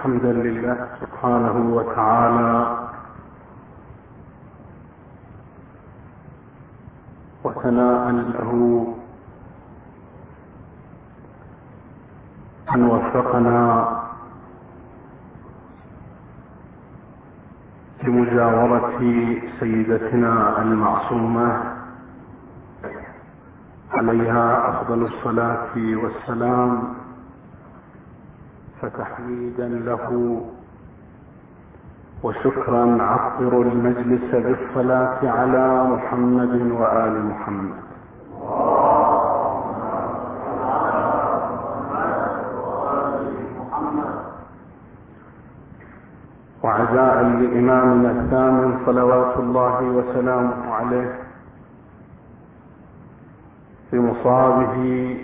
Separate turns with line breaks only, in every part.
حمدا لله سبحانه وتعالى وثناء له أن وفقنا لمجاورة سيدتنا المعصومة عليها أفضل الصلاة والسلام، فتحميدا له وشكرا عطر المجلس بالصلاة على محمد وآل محمد. وعزاء لإمامنا الثامن صلوات الله وسلامه عليه في مصابه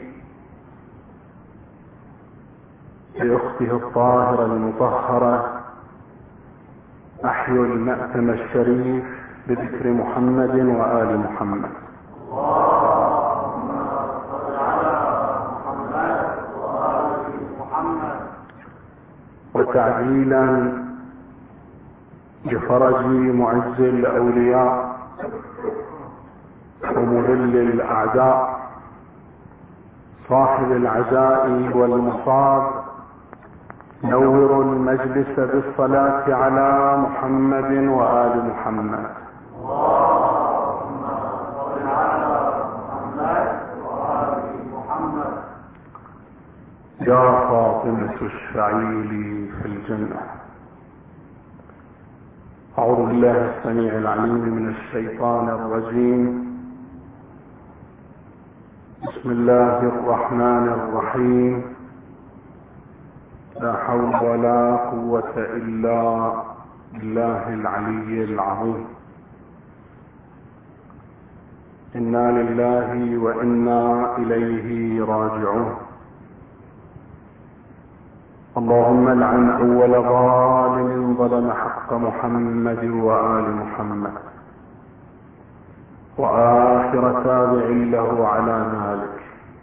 لأخته الطاهرة المطهرة، أحيوا المأتم الشريف بذكر محمد وآل محمد. اللهم صل على محمد وآل محمد. وتعجيلا بفرج معز الأولياء ومذل الأعداء صاحب العزاء والمصاب، نور المجلس بالصلاة على محمد وآل محمد. اللهم صل على محمد وآل محمد. يا فاطمة اشفعيلي في الجنة. أعوذ بالله السميع العليم من الشيطان الرجيم. بسم الله الرحمن الرحيم. لا حول ولا قوة إلا بالله العلي العظيم. إنا لله وإنا إليه راجعون. اللهم لعن أول ظالم ظلم حق محمد وآل محمد، وآخر تابع له على ذلك.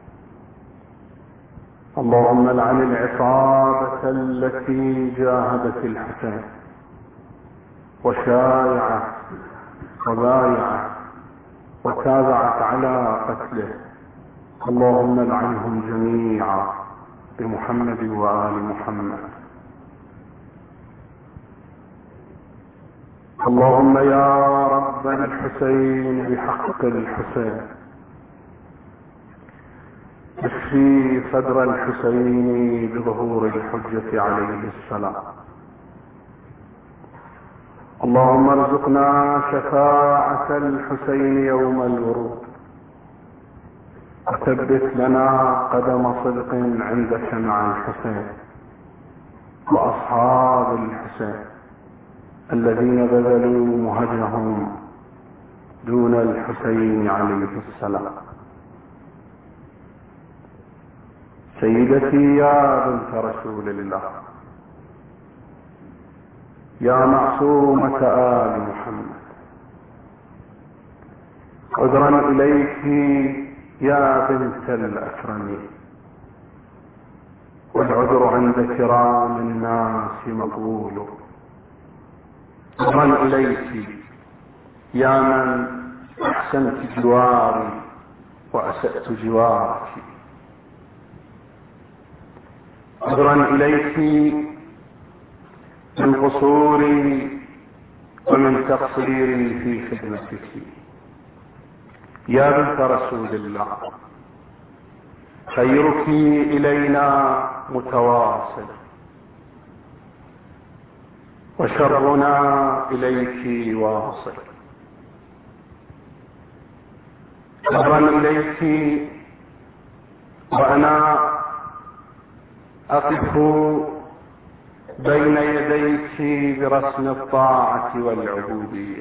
اللهم لعن العصابة التي جاهدت الحسين وشايعت وبايعت وتابعت على قتله. اللهم لعنهم جميعا بمحمد وآل محمد. اللهم يا ربنا الحسين بحق الحسين اشفي صدر الحسين بظهور الحجة عليه السلام. اللهم ارزقنا شفاعة الحسين يوم الورود، وثبت لنا قدم صدق عند شمع الحسين وأصحاب الحسين الذين بذلوا مهجهم دون الحسين عليه السلام. سيدتي يا بنت رسول الله، يا معصومة آل محمد، عذرا إليك يا بنت الأكرم، والعذر عند كرام الناس مقبول. عذرا إليك يا من أحسنت جواري وأسأت جوارك. عذرا إليك من قصوري ومن تقصيري في خدمتك يا بنت رسول الله. خيرك إلينا متواصل، وشرنا إليك واصل. عذرا إليك وأنا أقف بين يديك برسم الطاعة والعبودية.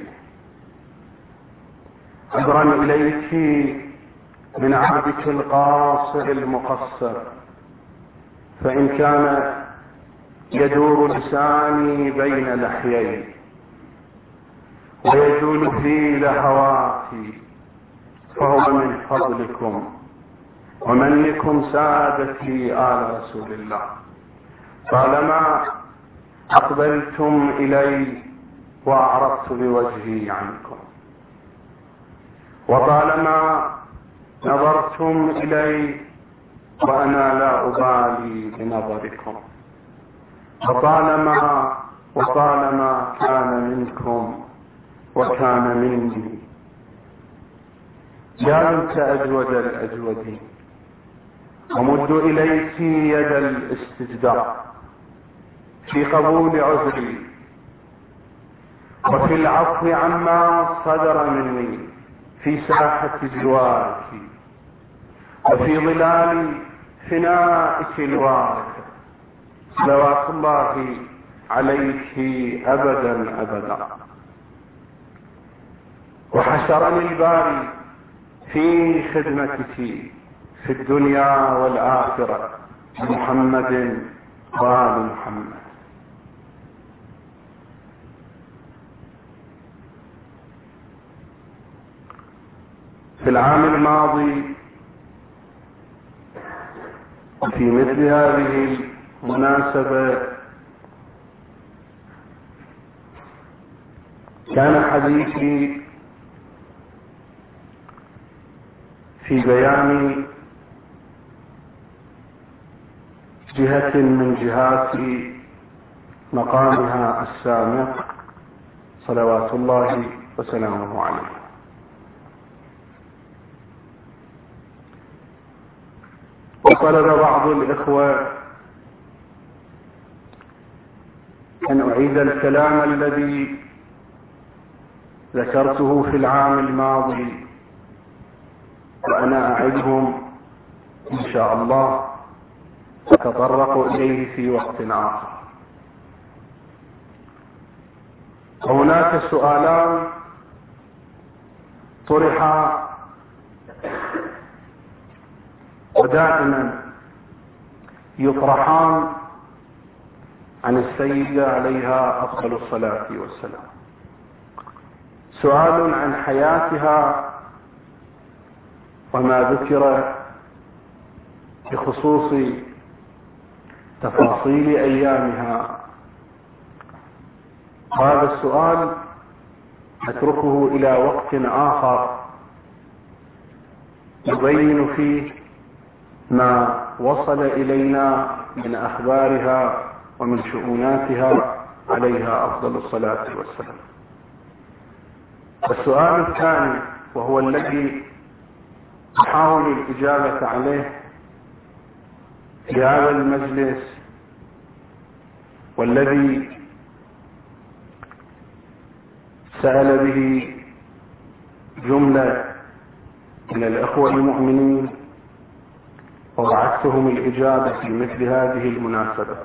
عذرا إليك من عبدك القاصر المقصر، فإن كان يدور لساني بين لحيي ويجول في لهواتي، فهو من فضلكم ومنكم سادتي آل رسول الله. طالما أقبلتم إلي وأعرضت بوجهي عنكم، وطالما نظرتم إلي وأنا لا أبالي بنظركم، وطالما كان منكم وكان مني. يا بنت أجود الأجودين، أمد إليك يد الاستجداء في قبول عذري وفي العفو عما صدر مني في ساحة جوارك وفي ظلال فنائك الوارث، صلوات الله عليك أبدا أبدا. وحشرني الباري في خدمتك في الدنيا والآخرة محمد وآل محمد. في العام الماضي وفي مثل هذه المناسبة كان حديثي في بيان جهة من جهات مقامها السامق صلوات الله وسلامه عليه. وطلب بعض الإخوة أن أعيد الكلام الذي ذكرته في العام الماضي، وأنا أعدهم إن شاء الله أتطرق إليه في وقت آخر. هناك سؤالان طرحا ودائما يطرحان عن السيدة عليها أفضل الصلاة والسلام. سؤال عن حياتها وما ذكر بخصوص تفاصيل أيامها. هذا السؤال نتركه إلى وقت آخر نبين فيه ما وصل إلينا من أخبارها ومن شؤوناتها عليها أفضل الصلاة والسلام. السؤال الثاني وهو الذي نحاول الإجابة عليه في هذا المجلس، والذي سأل به جملة من الأخوة المؤمنين، ووعدتهم الإجابة في مثل هذه المناسبة.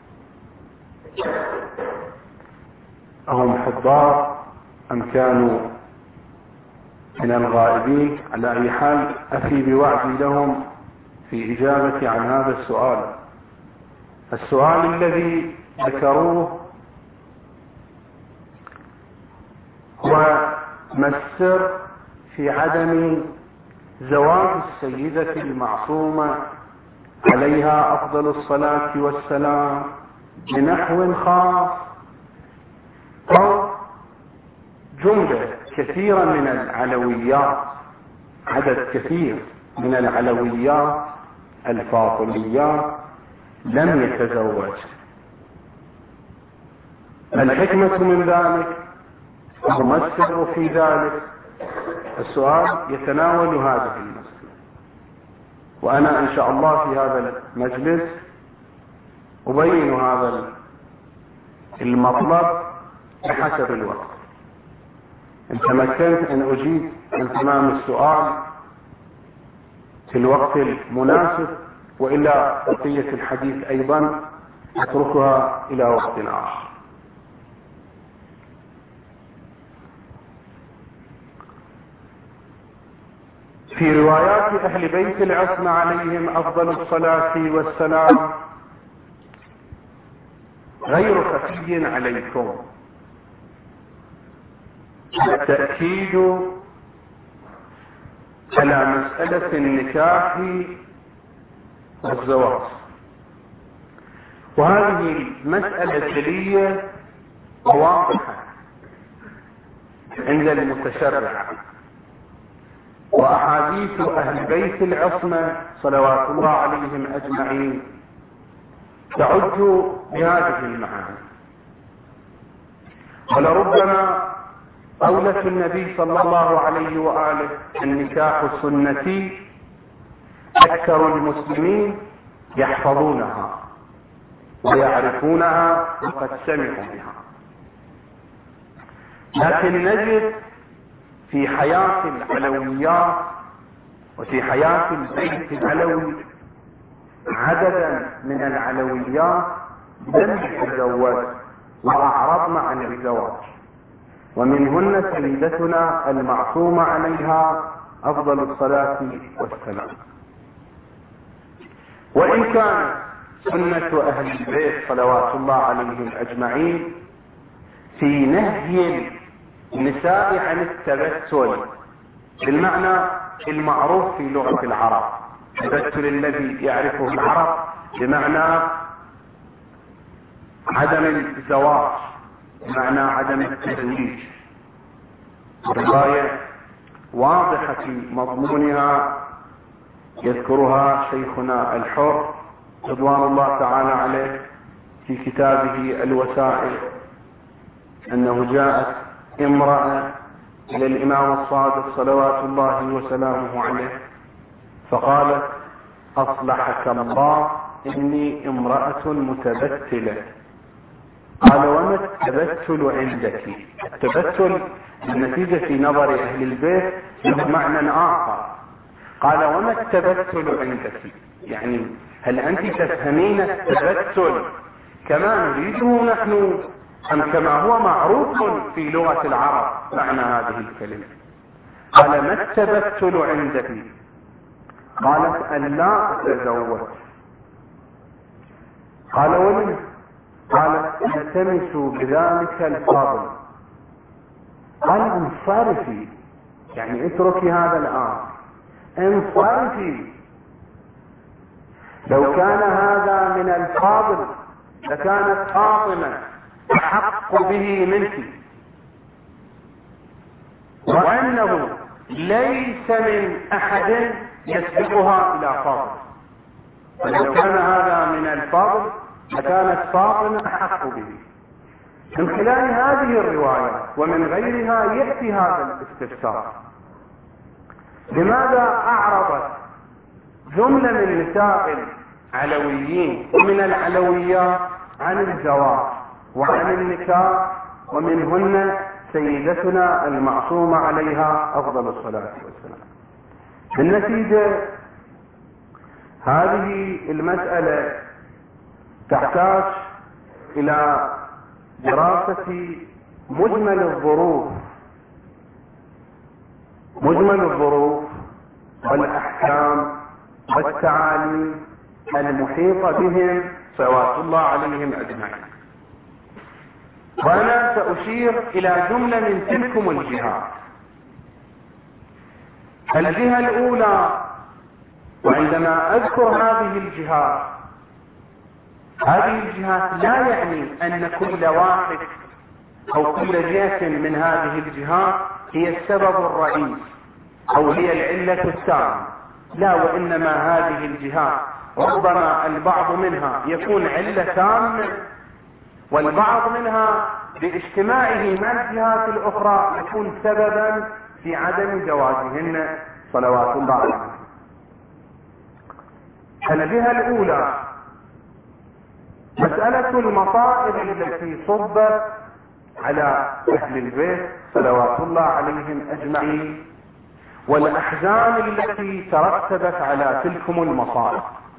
أهم حضار أم كانوا من الغائبين؟ على أي حال أفي بوعدي لهم في إجابة عن هذا السؤال. السؤال الذي ذكروه هو ما السر في عدم زواج السيدة المعصومة عليها أفضل الصلاة والسلام بنحو خاص، أو جملة كثيرة من العلويات، عدد كثير من العلويات الفاطميات لم يتزوج. الحكمة من ذلك وما السر في ذلك؟ السؤال يتناول هذه المسألة، وأنا إن شاء الله في هذا المجلس أبين هذا المطلب بحسب الوقت. إن تمكنت أن أجيب عن تمام السؤال في الوقت المناسب، وإلا بقية الحديث أيضا أتركها إلى وقت آخر. في روايات أهل بيت العصمة عليهم أفضل الصلاة والسلام غير خفي عليكم التأكيد على مسألة النكاح والزواج،
وهذه المسألة جلية وواضحة عند المتشرع، وأحاديث أهل بيت العصمة صلوات الله عليهم أجمعين تعج بهذه المعاني. ولربما قولة النبي صلى الله عليه وآله النكاح سنتي أكثر المسلمين يحفظونها ويعرفونها وقد سمعوا بها، لكن نجد في حياة العلويات وفي حياة البيت العلوي عددا من العلويات لم يتزوج وأعرضن عن الزواج، ومنهن سيدتنا المعصومة عليها أفضل الصلاة والسلام. وإن كان سنة أهل البيت صلوات الله عليهم أجمعين في نهي النساء عن التبتل بالمعنى المعروف في لغة العرب، التبتل الذي يعرفه العرب بمعنى عدم الزواج، بمعنى عدم التزويج. الرواية واضحة في مضمونها يذكرها شيخنا الحر رضوان الله تعالى عليه في كتابه الوسائل، أنه جاءت امرأة إلى الإمام الصادق صلوات الله وسلامه عليه فقالت: أصلحك الله إني امرأة متبتلة. قال: وما التبتل عندك؟ التبتل النتيجة في نظر أهل البيت له معنى آخر. قال: وما التبتل عندك؟ يعني هل أنت تفهمين التبتل كما نريده نحن أم كما هو معروف في لغة العرب معنى هذه الكلمة؟ قال: ما التبتل عندك؟ قالت: أن لا أتزوج. قال: ولم؟ قالت: التمس بذلك الفضل. قال: انصرفي، يعني اتركي هذا الآن، انصرفي. لو كان هذا من الفاضل لكانت فاطمة أحق به منك، وأنه ليس من أحد يسبقها إلى فاضل، ولو كان هذا من الفاضل لكانت فاطمة أحق به. من خلال هذه الروايات ومن غيرها يأتي هذا الاستفسار: لماذا أعرضت جملة من نساء العلويين ومن العلويات عن الزواج وعن النكاح، ومنهن سيدتنا المعصومة عليها أفضل الصلاة والسلام؟ بالنتيجة هذه المسألة تحتاج إلى دراسة مجمل الظروف والأحكام والتعاليم المحيطة بهم صلوات الله عليهم أجمعين. وأنا سأشير إلى جملة من تلكم الجهات. الجهة الأولى، وعندما أذكر هذه الجهات لا يعني أن كل واحد أو كل جهة من هذه الجهات هي السبب الرئيس أو هي العلة التامة، لا، وإنما هذه الجهات ربما البعض منها يكون علة تامة، والبعض منها باجتماعه مع الجهات الأخرى يكون سببا في عدم جوازهن صلوات الله عليهم. الجهة الأولى مسألة المصائب التي صبت على أهل البيت صلوات الله عليهم أجمعين، والأحزان التي ترتبت على تلكم المصائب.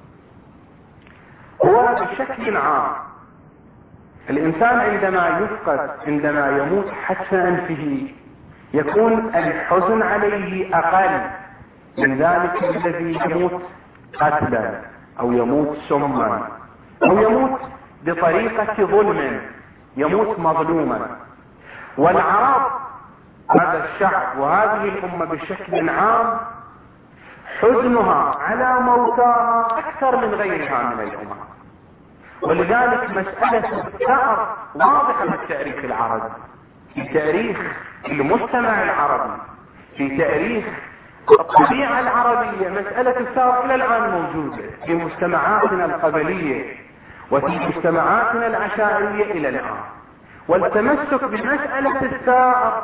هو بشكل عام الإنسان عندما يموت حتى أنفه يكون الحزن عليه أقل من ذلك الذي يموت قتلا أو يموت سما أو يموت بطريقة ظلم، يموت مظلوما. والعرب، هذا الشعب وهذه الأمة بشكل عام، حزنها على موتاها أكثر من غيرها من الأمم. ولذلك مسألة الثأر واضحة في التاريخ العربي، في تاريخ المجتمع العربي، في تاريخ الطبيعة العربية. مسألة الثأر إلى الآن موجودة في مجتمعاتنا القبلية وفي مجتمعاتنا العشائرية إلى الآن. والتمسك بمسألة الثأر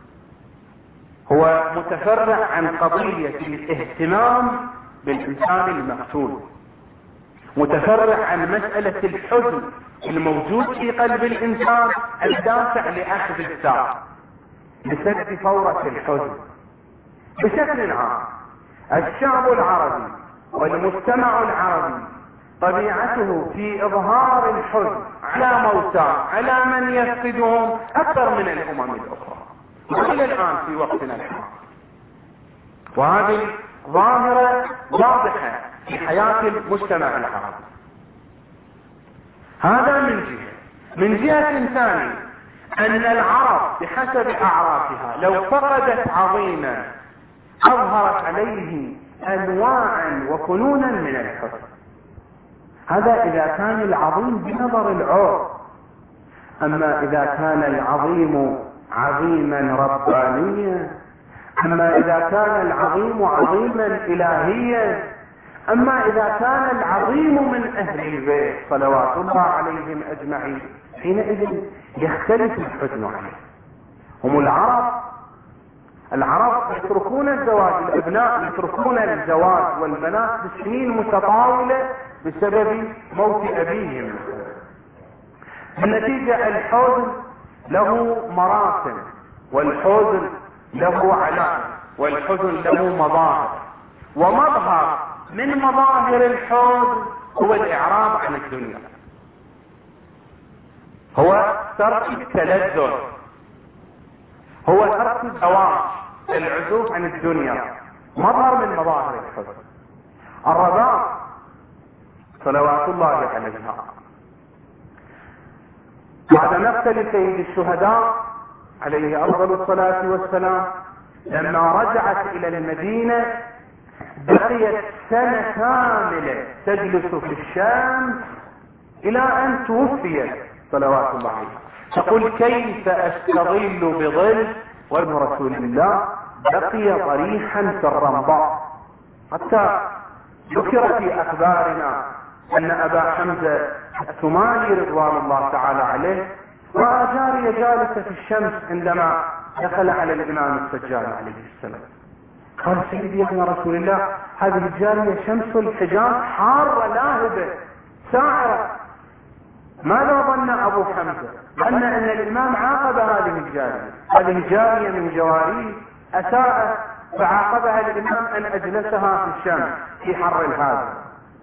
هو متفرع عن قضية الاهتمام بالإنسان المقتول، متفرع عن مسألة الحزن الموجود في قلب الإنسان الدافع لأخذ الثأر بسبب فورة الحزن. بشكل عام الشعب العربي والمجتمع العربي طبيعته في إظهار الحزن على موتى، على من يفقدهم أكثر من الأمم الأخرى وإلى الآن في وقتنا الحالي. وهذه ظاهرة واضحة في حياة المجتمع العربي. هذا من جهة. من جهة ثانية أن العرب بحسب أعرافها لو فقدت عظيما أظهرت عليه أنواعا وفنونا من الحزن. هذا إذا كان العظيم بنظر العرف. أما إذا كان العظيم عظيما ربانيا، أما إذا كان العظيم عظيما إلهيا، أما إذا كان العظيم من أهل البيت صلوات الله عليهم أجمعين، حينئذ يختلف الحزن عليه. هم العرب يتركون الزواج، الأبناء يتركون الزواج والبنات بسنين متطاولة بسبب موت أبيهم. النتيجة الحزن له مراسم، والحزن له علامة، والحزن له مظاهر. ومظهر من مظاهر الحزن هو الإعراض عن الدنيا، هو ترك التلذذ، هو ترك الزواج، العزوف عن الدنيا، مظهر من مظاهر الحزن. الرباط صلوات الله عليها بعد مقتل سيد الشهداء عليه أفضل الصلاة والسلام لما رجعت إلى المدينة بقيت سنة كاملة تجلس في الشام إلى أن توفيت صلوات الله عليه. تقول كيف أستظل بظل وابن رسول الله بقي طريحا في الرمضاء. حتى ذكر في أخبارنا أن أبا حمزة الثمالي رضوان الله تعالى عليه رأى جارية جالسة في الشمس عندما دخل على الإمام السجاد عليه السلام. قال سيدي يا ابن رسول الله هذه الجارية شمس الحجاز حارة لاهبة ساعرة. ماذا ظن أبو حمزة؟ ظن أن الإمام عاقب هذه الجارية، هذه جارية من جواريه أساءت فعاقبها الإمام أن أجلسها في الشمس في حر هذا.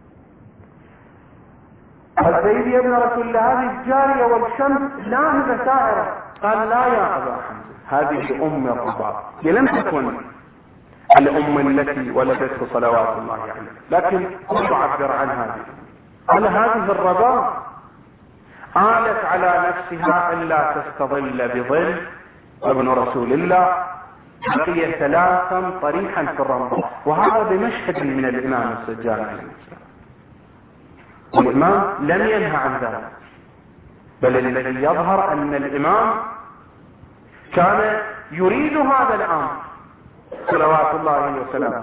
قال سيدي يا ابن رسول الله هذه الجارية والشمس لاهبة سائرة. قال لا يا أبا حمزة هذه أم الرباط، هي لم تكن الأم التي ولدته صلوات الله عليه، لكن تعبر عن هذه. قال هذه الرباط آلت على نفسها ألا تستظل بظل ابن رسول الله بقي ثلاثا طريحا في الرمضاء. وهذا بمشهد من الإمام السجاد عليه السلام. والإمام لم ينهى عن ذلك، بل الذي يظهر أن الإمام كان يريد هذا الأمر صلوات الله وسلامه.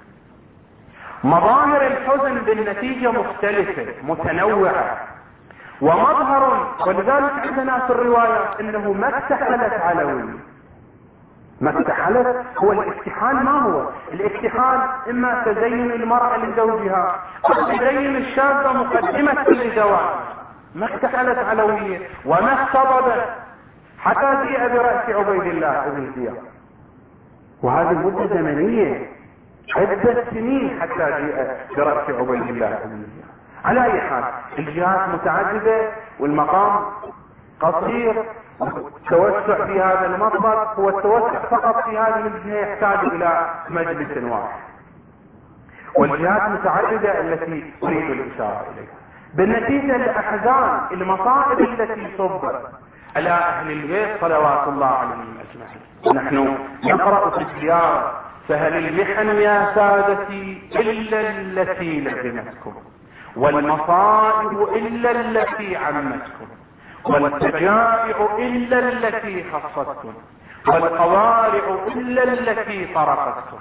مظاهر الحزن بالنتيجة مختلفة متنوعة ومظهر. ولذلك عندنا في الروايات انه ما اكتحلت علوي. ما اكتحلت هو الاكتحال. ما هو الاكتحال؟ اما تزين المرأة لزوجها او تزين الشابة مقدمة لزواج. ما اكتحلت علوية وما اختضبت حتى جيء برأس عبيد الله بن زياد، وهذه مدة زمنية عدة سنين حتى جيء برأس عبيد الله بن زياد. على اي حال الجهات متعددة والمقام قصير. التوسع في هذا المطلب هو التوسع فقط في هذه الجهة يحتاج الى مجلس واحد، والجهات متعددة التي اريد الاشارة اليها. بالنتيجة الاحزان المصائب التي صبت على اهل البيت صلوات الله عليهم اجمعين. نحن نقرأ في الزيارة فهل المحن يا سادتي الا التي لزمتكم والمصائب إلا التي عمتكم، والفجائع إلا التي خصتكم، والقوارع إلا التي طرقتكم.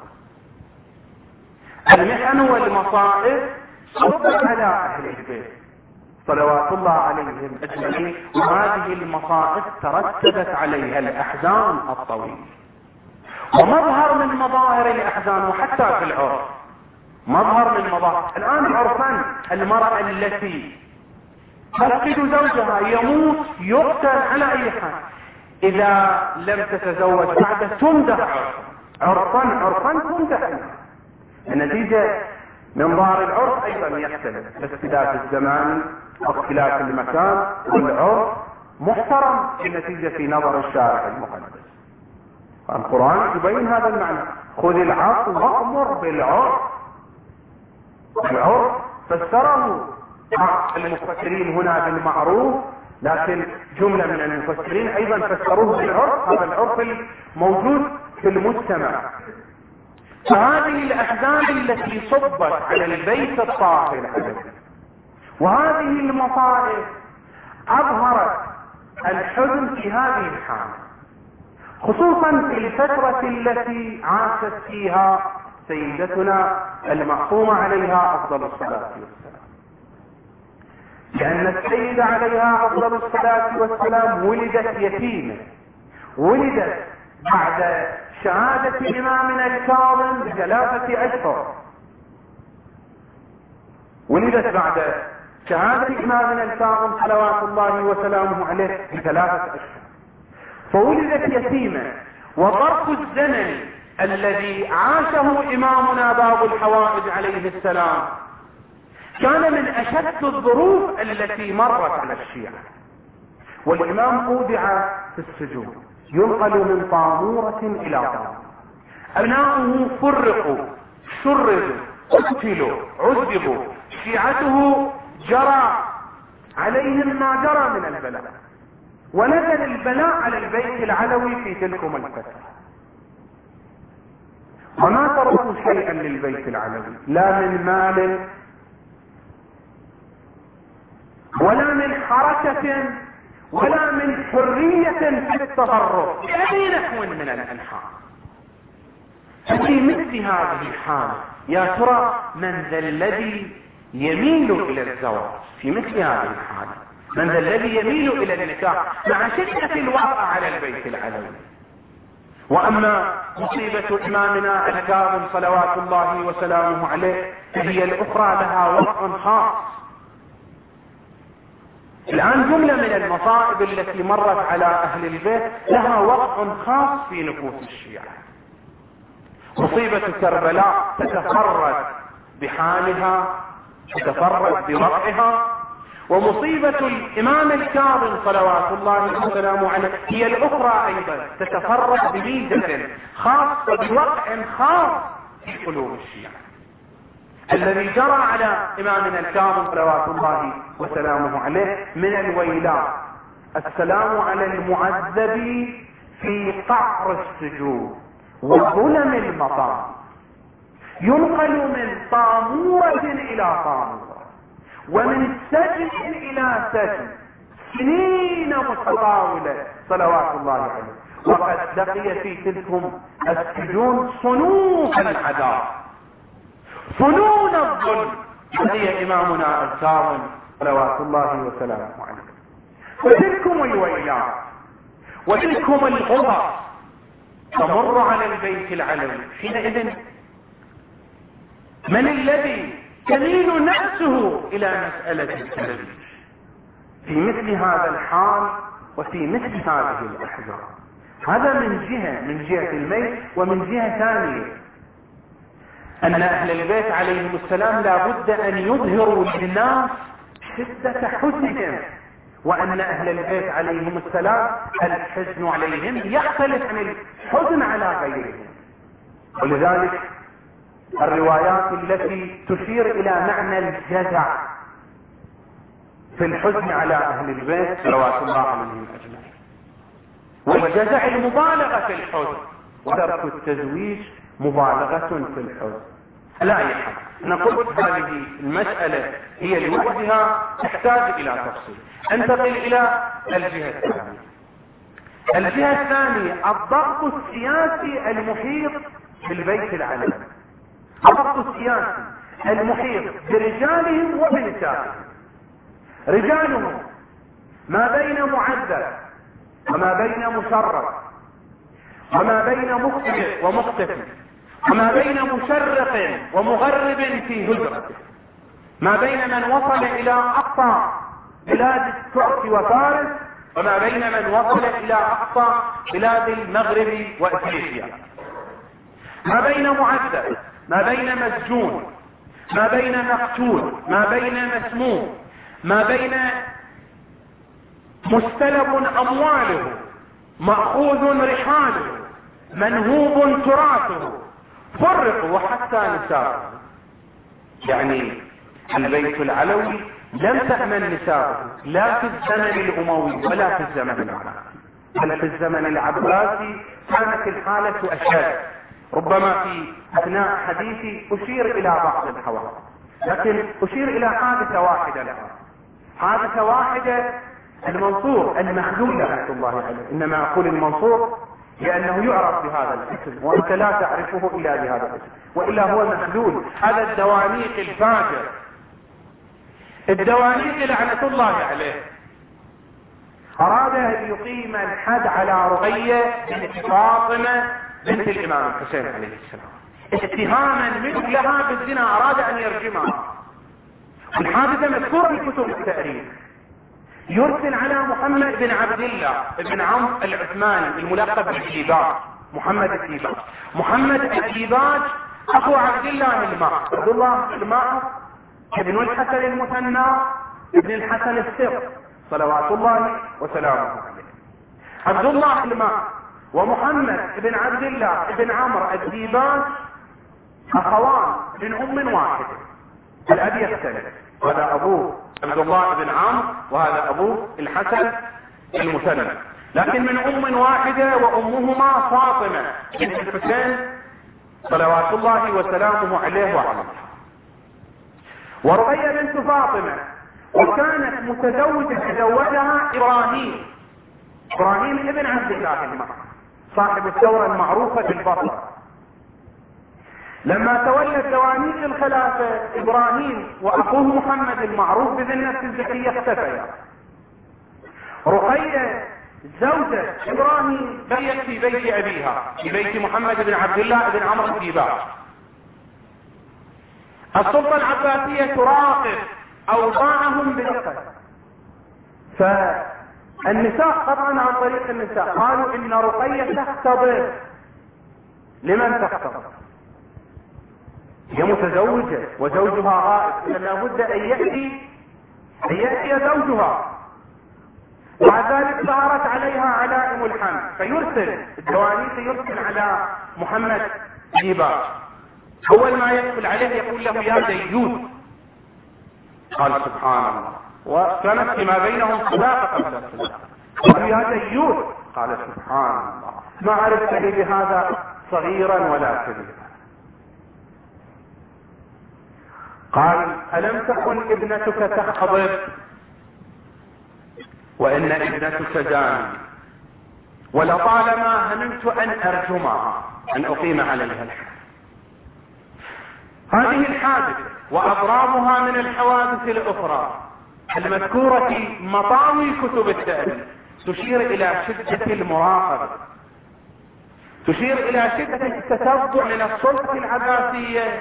المحن والمصائب صبت على أهل البيت صلوات الله عليهم أجمعين، وهذه المصائب ترتبت عليها الأحزان الطويلة. ومظهر من مظاهر الأحزان، وحتى في العرف مظهر من مظاهر الآن عرفا، المرأة التي تفقد زوجها يموت يقتل على أي حال، إذا لم تتزوج بعد تمدح عرفا تمدح. النتيجة من ظاهر العرف أيضا يختلف باختلاف الزمان واختلاف المكان، والعرف محترم بالنتيجة في نظر الشارع المقدس. القرآن يبين هذا المعنى: خذ العفو وأمر بالعرف. العرف فسره المفسرين هنا بالمعروف، لكن جملة من المفسرين أيضا فسروه بالعرف، هذا العرف الموجود في المجتمع. فهذه الأحزان التي صبت على البيت الطاهر الحدث، وهذه المصائب أظهرت الحزن في هذه الحالة، خصوصا في الفترة التي عاشت فيها سيدتنا المعصومة عليها أفضل الصلاة والسلام. لأن السيدة عليها أفضل الصلاة والسلام ولدت يتيمة، ولدت بعد شهادة إمامنا الكاظم ب3 أشهر، ولدت بعد شهادة إمامنا الكاظم صلوات الله وسلامه عليه ب3 أشهر، فولدت يتيمة. وظرف الزمن الذي عاشه إمامنا باب الحوائج عليه السلام كان من أشد الظروف التي مرت على الشيعة. والإمام أودع في السجون، ينقل من طامورة إلى طامورة، أبناؤه فرقوا، شردوا، قتلوا، عذبوا، شيعته جرى عليهم ما جرى من البلاء، ونزل البلاء على البيت العلوي في تلكم الفترة، وما تركوا شيئا للبيت العلوي، لا من مال ولا من حركة ولا من حرية في التصرف بأي نحو من الأنحاء. في مثل هذه الحالة يا ترى من ذا الذي يميل إلى الزواج؟ في مثل هذه الحالة من ذا الذي يميل إلى النكاح مع شدة الواقع على البيت العلوي؟ وأما مصيبة إمامنا الكاظم صلوات الله وسلامه عليه فهي الأخرى لها وضع خاص. الآن جملة من المصائب التي مرت على أهل البيت لها وضع خاص في نفوس الشيعة. مصيبة كربلاء تتفرد بحالها، تتفرد بوضعها، ومصيبة الإمام الكاظم صلوات الله وسلامه عليه هي الأخرى أيضا تتفرد بميزة خاصة بوضع خاص في قلوب الشيعة. الذي جرى على إمامنا الكاظم صلوات الله وسلامه عليه من الويلات: السلام على المعذب في قعر السجون وظلم المطار، ينقل من طامورة إلى طامورة، ومن سجن إلى سجن، سنين متطاولة صلوات الله عليه، وقد لقي في تلكم السجون صنوف العذاب، فنون الظلم، لقي إمامنا الكاظم صلوات الله وسلامه عليه. وتلكم الويلات وتلكم الغضب تمر على البيت العلوي. حينئذ من الذي تميل نفسه إلى مسألة التزويج في مثل هذا الحال وفي مثل هذه الأحزاب؟ هذا من جهة الميل. ومن جهة ثانية أن أهل البيت عليهم السلام لا بد أن يظهروا للناس شدة حزنهم، وأن أهل البيت عليهم السلام الحزن عليهم يختلف عن الحزن على غيرهم. ولذلك الروايات التي تشير إلى معنى الجزع في الحزن على أهل البيت صلوات الله عليهم أجمعين، والجزع المبالغة في الحزن، وترك التزويج مبالغة في الحزن. لا يحب نقول هذه المسألة هي لوحدها تحتاج إلى تفصيل. انتقل إلى الجهة الثانية. الجهة الثانية الضغط السياسي المحيط بالبيت العلوي، الضغط السياسي المحيط برجالهم وبنسائهم. رجالهم ما بين معذب وما بين مشرف وما بين مختلف ومختفي وما بين مشرق ومغرب في هجرته، ما بين من وصل إلى أقصى بلاد الترك وفارس وما بين من وصل إلى أقصى بلاد المغرب وإفريقيا، ما بين معذب ما بين مسجون ما بين مقتول ما بين مسموم ما بين مستلب أمواله مأخوذ رحاله منهوب تراثه، فرقوا وحتى نساءه. يعني البيت العلوي لم تأمن نساءه لا في الزمن الأموي ولا في الزمن العباسي، بل في الزمن العباسي كانت الحالة أشد. ربما في أثناء حديثي أشير إلى بعض الحوادث، لكن أشير إلى حادثة واحدة الآن، حادثة واحدة. المنصور المخلول رحمة الله عليه، إنما أقول المنصور لأنه يعرف بهذا الاسم وأنت لا تعرفه إلا بهذا الاسم، وإلا هو مخلول. هذا الدوانيق الفاجر، الدوانيق لعنة الله عليه، أراد أن يقيم الحد على رقية بنت فاطمة بنت الإمام الحسين عليه السلام اتهاما منه لها بالزنا، أراد أن يرجمها. والحادثة مذكورة في كتب التاريخ. يرسل على محمد بن عبد الله بن عمرو العثماني الملقب بالديباج، محمد الديباج. محمد الديباج أخو عبد الله الماء، عبد الله الماء ابن الحسن المثنى ابن الحسن السر صلوات الله وسلامه عليه. عبد الله الماء ومحمد بن عبد الله بن عمرو الديباج أخوان من أم واحدة، الأب يختلف، هذا أبوه عبد الله بن عمرو وهذا أبوه الحسن المثنى، لكن من أم واحدة، وأمهما فاطمة بنت الحسين صلوات الله وسلامه عليه وعليه. ورقية بنت فاطمة، وكانت متزوجة تزوجها إبراهيم ابن عبد الله المهدي صاحب الثورة المعروفة بالبصرة. لما تولت دوانيق الخلافة إبراهيم وأخوه محمد المعروف بذي النفس الزكية اختفيا. رقية زوجة إبراهيم بقيت في بيت أبيها في بيت محمد بن عبد الله بن عمرو الديباج. السلطة العباسية تراقب أوضاعهم بدقة، فالنساء طبعا عن طريق النساء قالوا إن رقية تختبر. لمن تختبر؟ هي متزوجة وزوجها غائب، لا بد أن يأتي زوجها. وبعد ذلك ظهرت عليها علائم الحمل، فيرسل الدوانيق يرسل على محمد ديباج. أول ما يدخل عليه يقول له يا ديوث، قال سبحان الله، وكانت فيما بينهم صداقة قبل الصداقة، قال يا ديوث، قال سبحان الله ما عرفت لي بهذا صغيرا ولا كبيرا. قال ألم تكن ابنتك تخضب وإن ابنتك زاني، ولطالما هممت أن أرجمها أن أقيم عليها الحد. هذه الحادثة وأضرابها من الحوادث الأخرى المذكورة في مطاوي كتب التاريخ تشير إلى شدة المراقبة، تشير إلى شدة التتبع من السلطة العباسية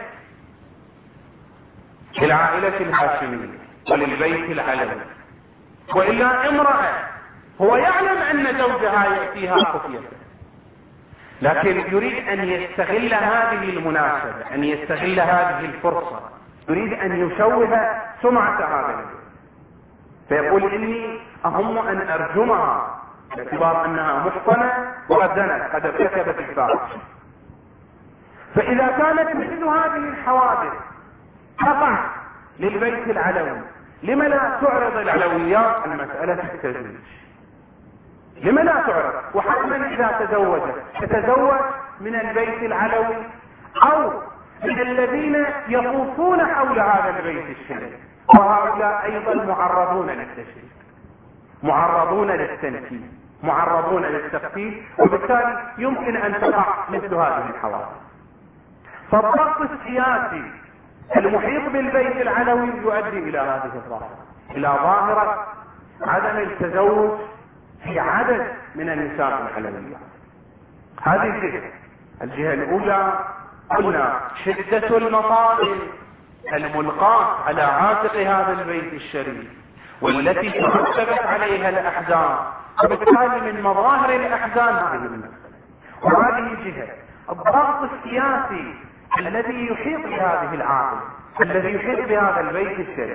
للعائلة الهاشمية وللبيت العلوي. وإلا امرأة هو يعلم أن زوجها يأتيها خفية، لكن يريد أن يستغل هذه المناسبة، أن يستغل هذه الفرصة، يريد أن يشوه سمعة هذا البيت، فيقول إني أهم أن أرجمها باعتبار أنها محصنة وقد زنت قد ارتكبت الفاحشة. فإذا كانت مثل هذه الحوادث تقع للبيت العلوي، لما لا تعرض العلويات عن مسألة التزويج؟ لما لا تعرض؟ وحتما إذا تزوجت تتزوج من البيت العلوي، أو من الذين يطوفون حول هذا البيت الشريف، وهؤلاء أيضا معرضون للتشريك، معرضون للتنكيل، معرضون للتقتيل، وبالتالي يمكن أن تقع مثل هذه الحوادث. فالضغط السياسي المحيط بالبيت العلوي يؤدي إلى هذه الظاهرة، إلى ظاهرة عدم التزوج في عدد من النساء العلويات. هذه الجهة الأولى قلنا شدة المصائب الملقاة على عاتق هذا البيت الشريف والتي ترتبت عليها الأحزان، وبالتالي من مظاهر الأحزان هذه المسألة. وهذه جهة الضغط السياسي الذي يحيط بهذه العائلة، الذي يحيط بهذا البيت الشريف.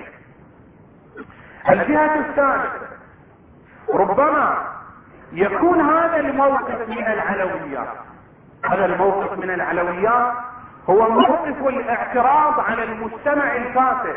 الجهة الثالثة ربما يكون هذا الموقف من العلويات، هذا الموقف من العلويات هو موقف الاعتراض على المجتمع الفاسد.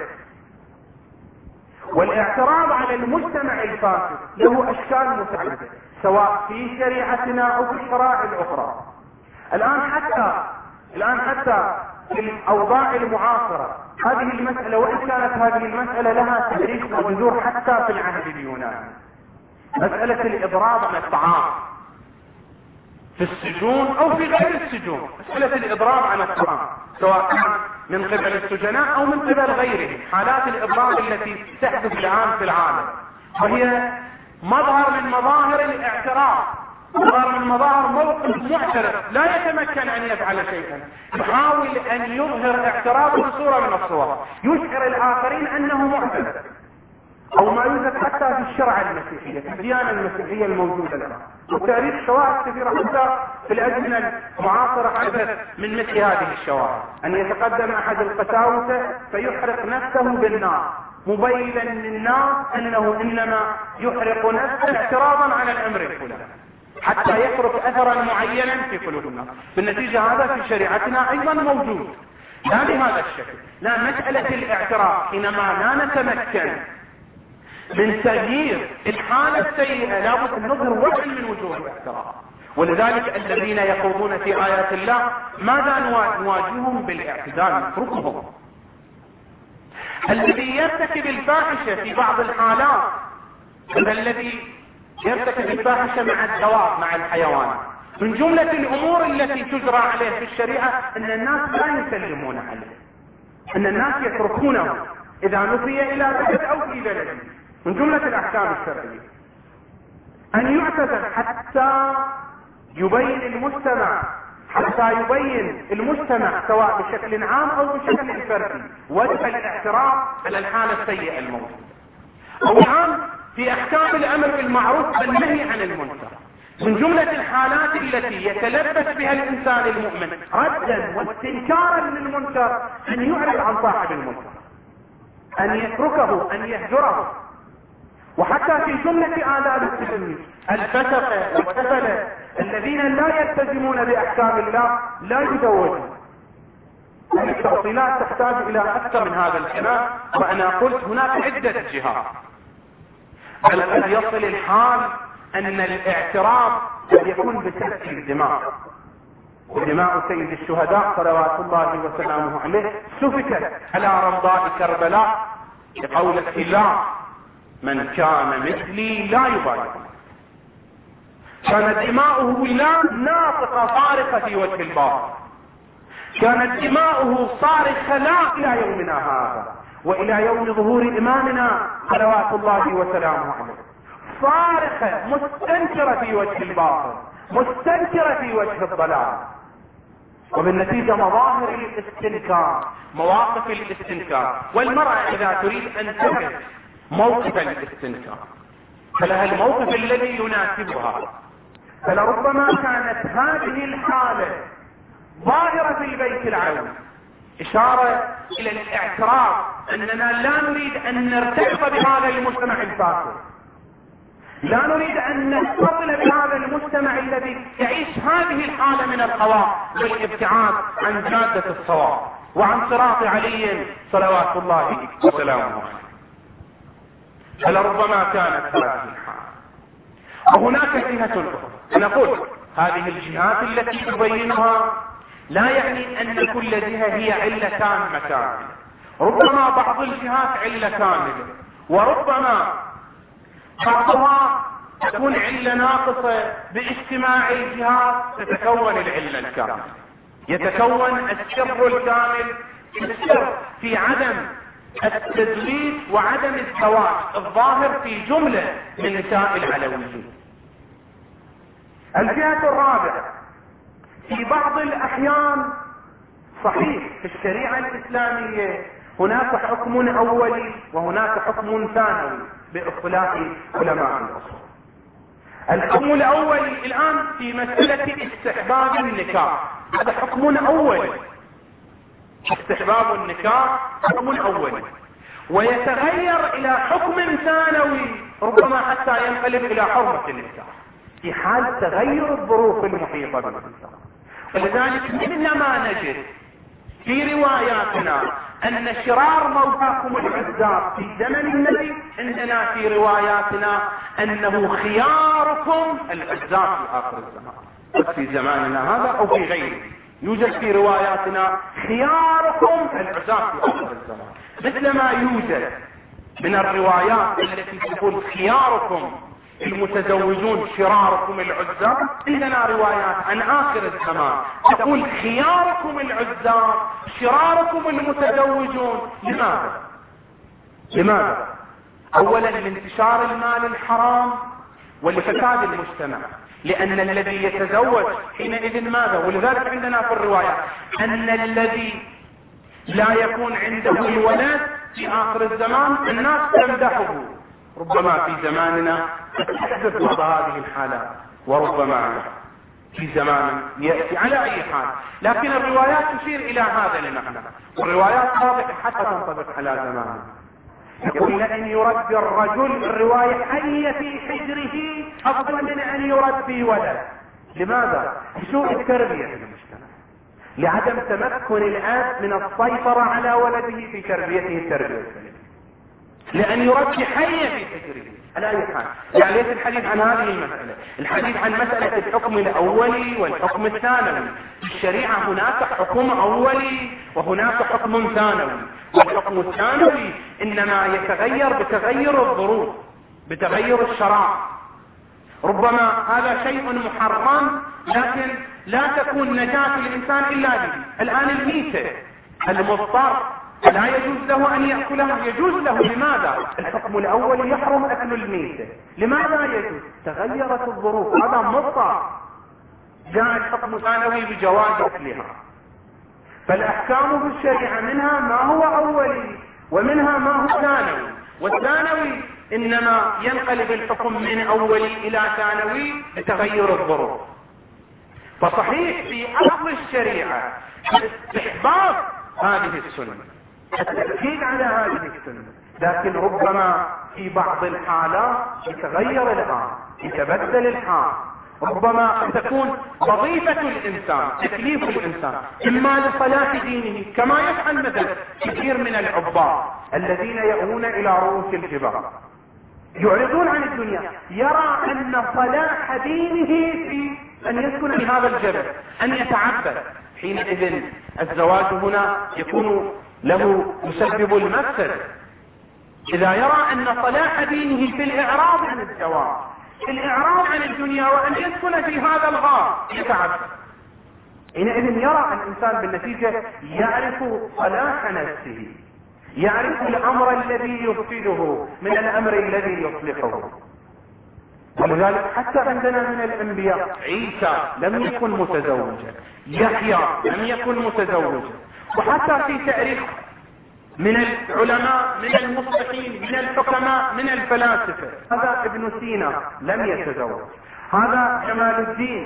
والاعتراض على المجتمع الفاسد له اشكال متعدده سواء في شريعتنا او في الشرائع الاخرى. الان حتى في الاوضاع المعاصره هذه المساله، وان كانت هذه المساله لها تاريخ وجذور حتى في العهد اليوناني، مساله الاضراب عن الطعام في السجون او في غير السجون، مسألة الاضراب عن الطعام سواء كان من قبل السجناء او من قبل غيرهم، حالات الاضراب التي تحدث الان في العالم، وهي مظهر من مظاهر الاعتراض، مظهر من مظاهر موقف معترض لا يتمكن ان يفعل شيئا، يحاول ان يظهر اعتراضه بصورة من الصور، يشعر الاخرين انه معترض، او ما يوجد حتى في الشرع المسيحية، في الديانة المسيحية الموجودة الآن، وتاريخ شواهد كثيرة حتى في الأزمنة المعاصرة حدثت من مثل هذه الشواهد، أن يتقدم أحد القساوسة فيحرق نفسه بالنار مبينا للناس أنه إنما يحرق نفسه اعتراضا على الأمر الفلاني حتى يترك أثرا معينا في قلوب الناس. بالنتيجة هذا في شريعتنا أيضا موجود، لا بهذا الشكل، لا مسألة الاعتراض حينما لا نتمكن من تغيير الحالة السيئة لابد أن نظهر وجه من وجوه الاعتراض. ولذلك الذين يخوضون في آيات الله ماذا نواجههم؟ بالاعتدال، نتركهم. الذي يرتكب الفاحشة في بعض الحالات الذي يرتكب الفاحشة مع الدواب، مع الحيوان، من جملة الأمور التي تجرى عليه في الشريعة أن الناس لا يسلمون عليه، أن الناس يتركونه إذا نفي إلى بلد أو في بلد، من جملة الأحكام الشرعية أن يعتذر حتى يبين المجتمع سواء بشكل عام أو بشكل فردي وجه الاعتراض على الحالة السيئة الموجودة. أو الآن في أحكام الأمر بالمعروف والنهي عن المنكر، من جملة الحالات التي يتلبس بها الإنسان المؤمن ردا واستنكارا للمنكر أن يعرض عن صاحب المنكر، أن يتركه، أن يهجره. وحتى في جملة آداب التلميذ الفسقة والسفلة الذين لا يلتزمون بأحكام الله لا يزوجون. التفصيلات تحتاج إلى أكثر من هذا الكلام، وأنا قلت هناك عدة جهات، بل قد يصل الحال أن الاعتراض قد يكون بسفك الدماء، ودماء سيد الشهداء صلوات الله وسلامه عليه سفكت على رمضاء كربلاء بقولة الله من كان مثلي لا يبايعني. كانت دماؤه لا ناطقة صارخة في وجه الباطل، كانت دماؤه صارخة لا إلى يومنا هذا وإلى يوم ظهور إمامنا صلوات الله وسلامه عليه، صارخة مستنكرة في وجه الباطل، مستنكرة في وجه الضلال. وبالنتيجة مظاهر الاستنكار، مواقف الاستنكار، والمرأة إذا تريد أن تقف موقف الاستنكار فلها الموقف الذي يناسبها. فلربما كانت هذه الحالة ظاهرة في البيت العلوي إشارة إلى الاعتراض أننا لا نريد أن نرتبط بهذا المجتمع الفاسد، لا نريد أن نتصل بهذا المجتمع الذي يعيش هذه الحالة من الخواء والابتعاد عن جادة الصواب وعن صراط علي صلوات الله وسلامه عليه. فلربما كانت هذه الحالة. وهناك جهة أخرى، نقول هذه الجهات التي تبينها لا يعني أن كل جهة هي علة تامة كاملة، ربما بعض الجهات علة كاملة، وربما بعضها تكون علة ناقصة. باجتماع الجهات تتكون العلة الكاملة، يتكون السر الكامل. السر في عدم التزويج وعدم الزواج الظاهر في جملة من نساء العلويين. الجهة الرابعة، في بعض الأحيان صحيح في الشريعة الإسلامية هناك حكم أولي وهناك حكم ثانوي باصطلاح علماء الأصول. الحكم الأولي الآن في مسألة استحباب النكاح، هذا حكم أولي، استحباب النكاح حكم أولي، ويتغير إلى حكم ثانوي ربما حتى ينقلب إلى حرمة النكاح في حال تغير الظروف المحيطة بالنكاح. ولذلك مثلما نجد في رواياتنا أن شرار موتاكم العزاب في زمن النبي، عندنا في رواياتنا أنه خياركم العزاب في آخر الزمان، في زماننا هذا أو في غيره. يوجد في رواياتنا خياركم العزاب في آخر الزمان، مثلما يوجد من الروايات التي تقول خياركم المتزوجون شراركم العزاب، عندنا روايات عن آخر الزمان تقول خياركم العزاب شراركم المتزوجون. لماذا؟ أولا لانتشار المال الحرام ولفساد المجتمع، لأن الذي يتزوج حينئذ ماذا؟ ولذلك عندنا في الروايات أن الذي لا يكون عنده الولد في آخر الزمان الناس تمدحه. ربما في زماننا تحدث بعض هذه الحالات، وربما في زمان يأتي على أي حال، لكن الروايات تشير إلى هذا المعنى، والروايات واضحة حتى تنطبق على زماننا. يقول لأن يربي الرجل الرواية حي في حجره أفضل من أن يربي ولد. لماذا؟ لسوء التربية في المجتمع، لعدم تمكن الأب من السيطرة على ولده في تربيته التربية السليمة، لأن يربي حي في حجره على أي حال. يعني ليس الحديث عن هذه المسألة، الحديث عن مسألة الحكم الأولي والحكم الثانوي. في الشريعة هناك حكم أولي وهناك حكم ثانوي، والحكم الثانوي إنما يتغير بتغير الظروف، بتغير الشرائع. ربما هذا شيء محرم لكن لا تكون نجاة الإنسان إلا به. الآن الميتة المضطر لا يجوز له أن يأكلها، يجوز له. لماذا؟ الحكم الأول يحرم أكل الميتة. لماذا يجوز؟ تغيرت الظروف، هذا مضطر، جاء الحكم الثانوي بجواز أكلها. فالأحكام في الشريعة منها ما هو أولي ومنها ما هو ثانوي، والثانوي إنما ينقلب الحكم من أولي إلى ثانوي بتغير الظروف. فصحيح في أصل الشريعة استحباب هذه السنة، التأكيد على هذه السنة، لكن ربما في بعض الحالات يتغير الحال، يتبدل الحال. ربما تكون وظيفة الإنسان، تكليف الإنسان إما لصلاح دينه، كما يفعل مثل كثير من العباد الذين يأوون إلى رؤوس الجبال يعرضون عن الدنيا، يرى أن صلاح دينه في أن يسكن في هذا الجبل، أن يتعبد. حينئذ الزواج هنا يكون له يسبب المفسد. إذا يرى أن صلاح دينه في الإعراض عن الزواج، في الإعراض عن الدنيا، وأن يسكن في هذا الغار يتعبد، حينئذ يرى الإنسان بالنتيجة يعرف صلاح نفسه، يعرف الأمر الذي يفسده من الأمر الذي يصلحه. ولذلك حتى عندنا من الأنبياء عيسى لم يكن متزوجا، يحيى لم يكن متزوجا، وحتى في تاريخ من العلماء، من المصلحين، من الحكماء، من الفلاسفة، هذا ابن سينا لم يتزوج، هذا جمال الدين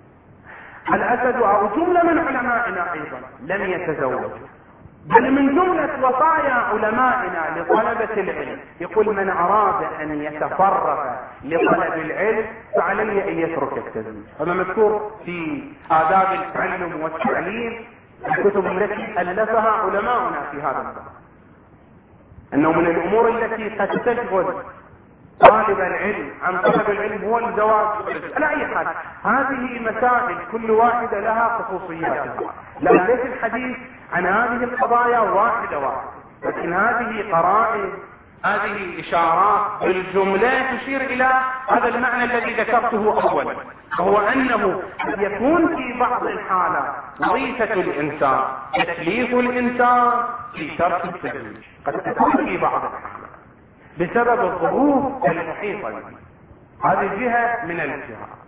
الأسد أو جملة من علمائنا أيضا لم يتزوج. بل من جملة وصايا علمائنا لطلبة العلم يقول من أراد أن يتفرغ لطلب العلم فعليه أن يترك التزويج. هذا مذكور في آداب التعلم والتعليم، الكتب التي ألفها علماؤنا في هذا الباب، أنه من الأمور التي قد تشغل طالب العلم عن طلب العلم هو الزواج. على اي حال هذه مسائل كل واحدة لها خصوصياتها، لا ليس الحديث عن هذه القضايا واحدة، لكن هذه قرائن، هذه اشارات بالجملة تشير الى هذا المعنى الذي ذكرته اولا، وهو انه قد يكون في بعض الحالات وظيفة الانسان تكليف الانسان في ترك التزويج، قد تكون في بعض الحالات بسبب الظروف المحيطة به. هذه جهة من الجهات.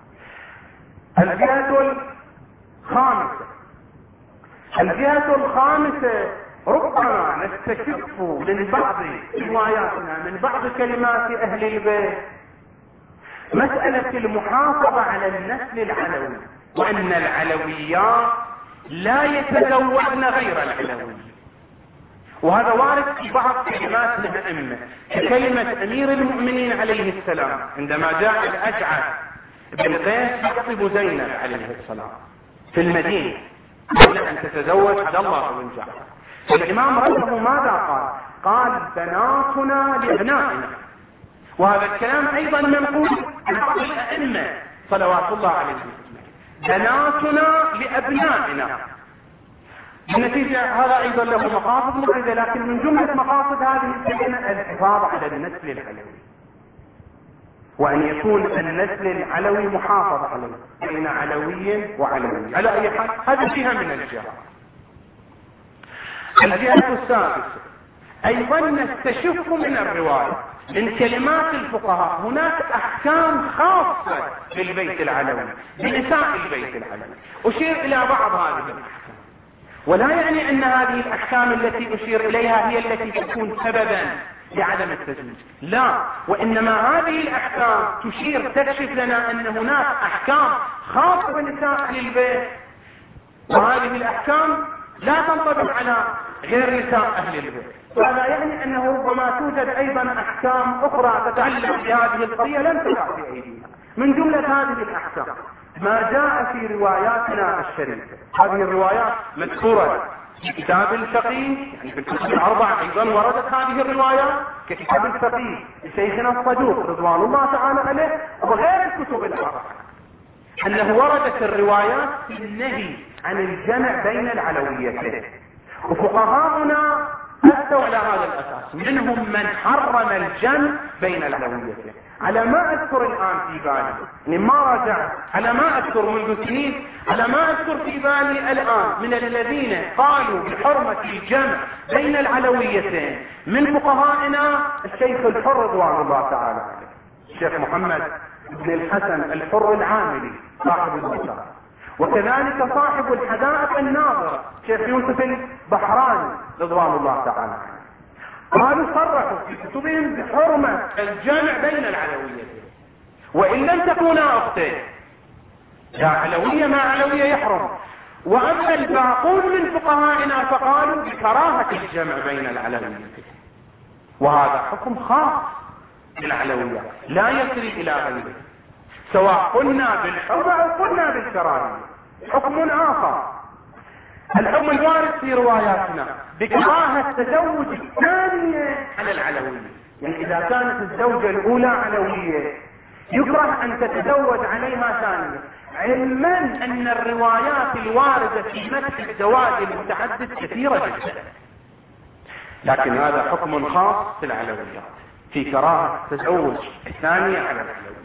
الجهة الخامسة ربما نستشف من بعض رواياتنا من بعض كلمات اهل البيت مسألة المحافظة على النسل العلوي، وان العلويات لا يتزوجن غير العلوي. وهذا وارد في بعض كلمات الأئمة، كلمة أمير المؤمنين عليه السلام عندما جاء الأشعث بن قيس يخطب زينب عليه السلام في المدينة قبل أن تتزوج عبد الله بن جعفر، فالإمام رده ماذا قال؟ قال بناتنا لأبنائنا. وهذا الكلام أيضا منقول عن بعض الأئمة صلوات الله عليهم، بناتنا لأبنائنا. بالنتيجة هذا أيضا له مقاصد مبعدة، لكن من جملة مقاصد هذه الكلمة الحفاظ على النسل العلوي، وأن يكون النسل العلوي محافظ عليه بين علوي وعلوي. على أي حال هذه جهة من الجهات. الجهة السادسة أيضا نستشف من الرواية من كلمات الفقهاء هناك أحكام خاصة بالبيت العلوي، بنساء البيت العلوي. أشير إلى بعض هذه الأحكام، ولا يعني أن هذه الأحكام التي أشير إليها هي التي تكون سببا لعدم التزويج، لا، وإنما هذه الأحكام تكشف لنا أن هناك أحكام خاصة بنساء أهل البيت، وهذه الأحكام لا تنطبق على غير نساء أهل البيت. وهذا يعني أنه ربما توجد أيضا أحكام أخرى تتعلق بهذه القضية لم تقع في أيدينا. من جملة هذه الأحكام ما جاء في رواياتنا الشريفة، هذه الروايات مذكورة في كتاب الفقيه، يعني في الكتب الأربعة أيضا وردت هذه الروايات ككتاب الفقيه لشيخنا الصدوق رضوان الله تعالى عليه، وغير الكتب الأربعة، أنه وردت الروايات في النهي عن الجمع بين العلويتين، وفقهاؤنا أفتوا على هذا الأساس، منهم من حرم الجمع بين العلويتين. على ما أذكر الآن في بالي، يعني ما رجعت، على ما أذكر منذ سنين، على ما أذكر في بالي الآن من الذين قالوا بحرمة الجمع بين العلويتين من فقهائنا الشيخ الحر رضوان الله تعالى عليه، الشيخ محمد بن الحسن الحر العاملي صاحب المسار، وكذلك صاحب الحدائق الناظرة الشيخ يوسف البحراني رضوان الله تعالى عليه. قالوا صرحوا في كتبهم بحرمة الجمع بين العلويتين، وإن لم تكونا أختين، لا علوية ما علوية يحرم. وأما الباقون من فقهائنا فقالوا بكراهة الجمع بين العلويتين، وهذا حكم خاص بالعلوية لا يصل إلى غيره، سواء قلنا بالحرمة أو قلنا بالكراهية، حكم آخر. الحكم الوارد في رواياتنا بكراهة تزوج الثانية على العلوية، يعني إذا كانت الزوجة الأولى علوية يكره أن تتزوج عليها ثانية، علما أن الروايات الواردة في مدح الزواج المتعدد كثيرة جدا، لكن هذا حكم خاص في العلويات في كراهة تزوج الثانية على العلوية.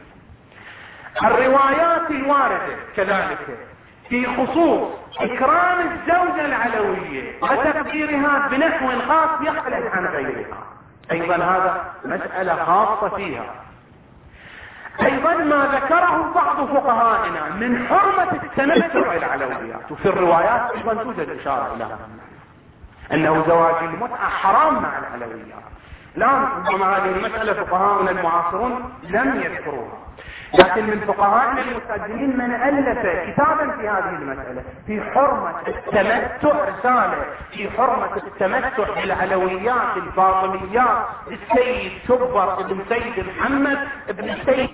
الروايات الواردة كذلك في خصوص إكرام الزوجة العلوية وتقديرها بنحو خاص يختلف عن غيرها، أيضا هذا مسألة خاصة فيها. أيضا ما ذكره بعض فقهائنا من حرمة التمتع العلويات، وفي الروايات أيضا توجد إشارة إلى أنه زواج المتعة حرام مع العلويات. لا، ربما هذه المسألة فقهاؤنا المعاصرون لم يذكروها، لكن من فقهائنا المتقدمين من ألف كتابا في هذه المسألة في حرمة التمتع، رسالة في حرمة التمتع بالعلويات الفاطميات السيد شبر ابن سيد محمد ابن سيد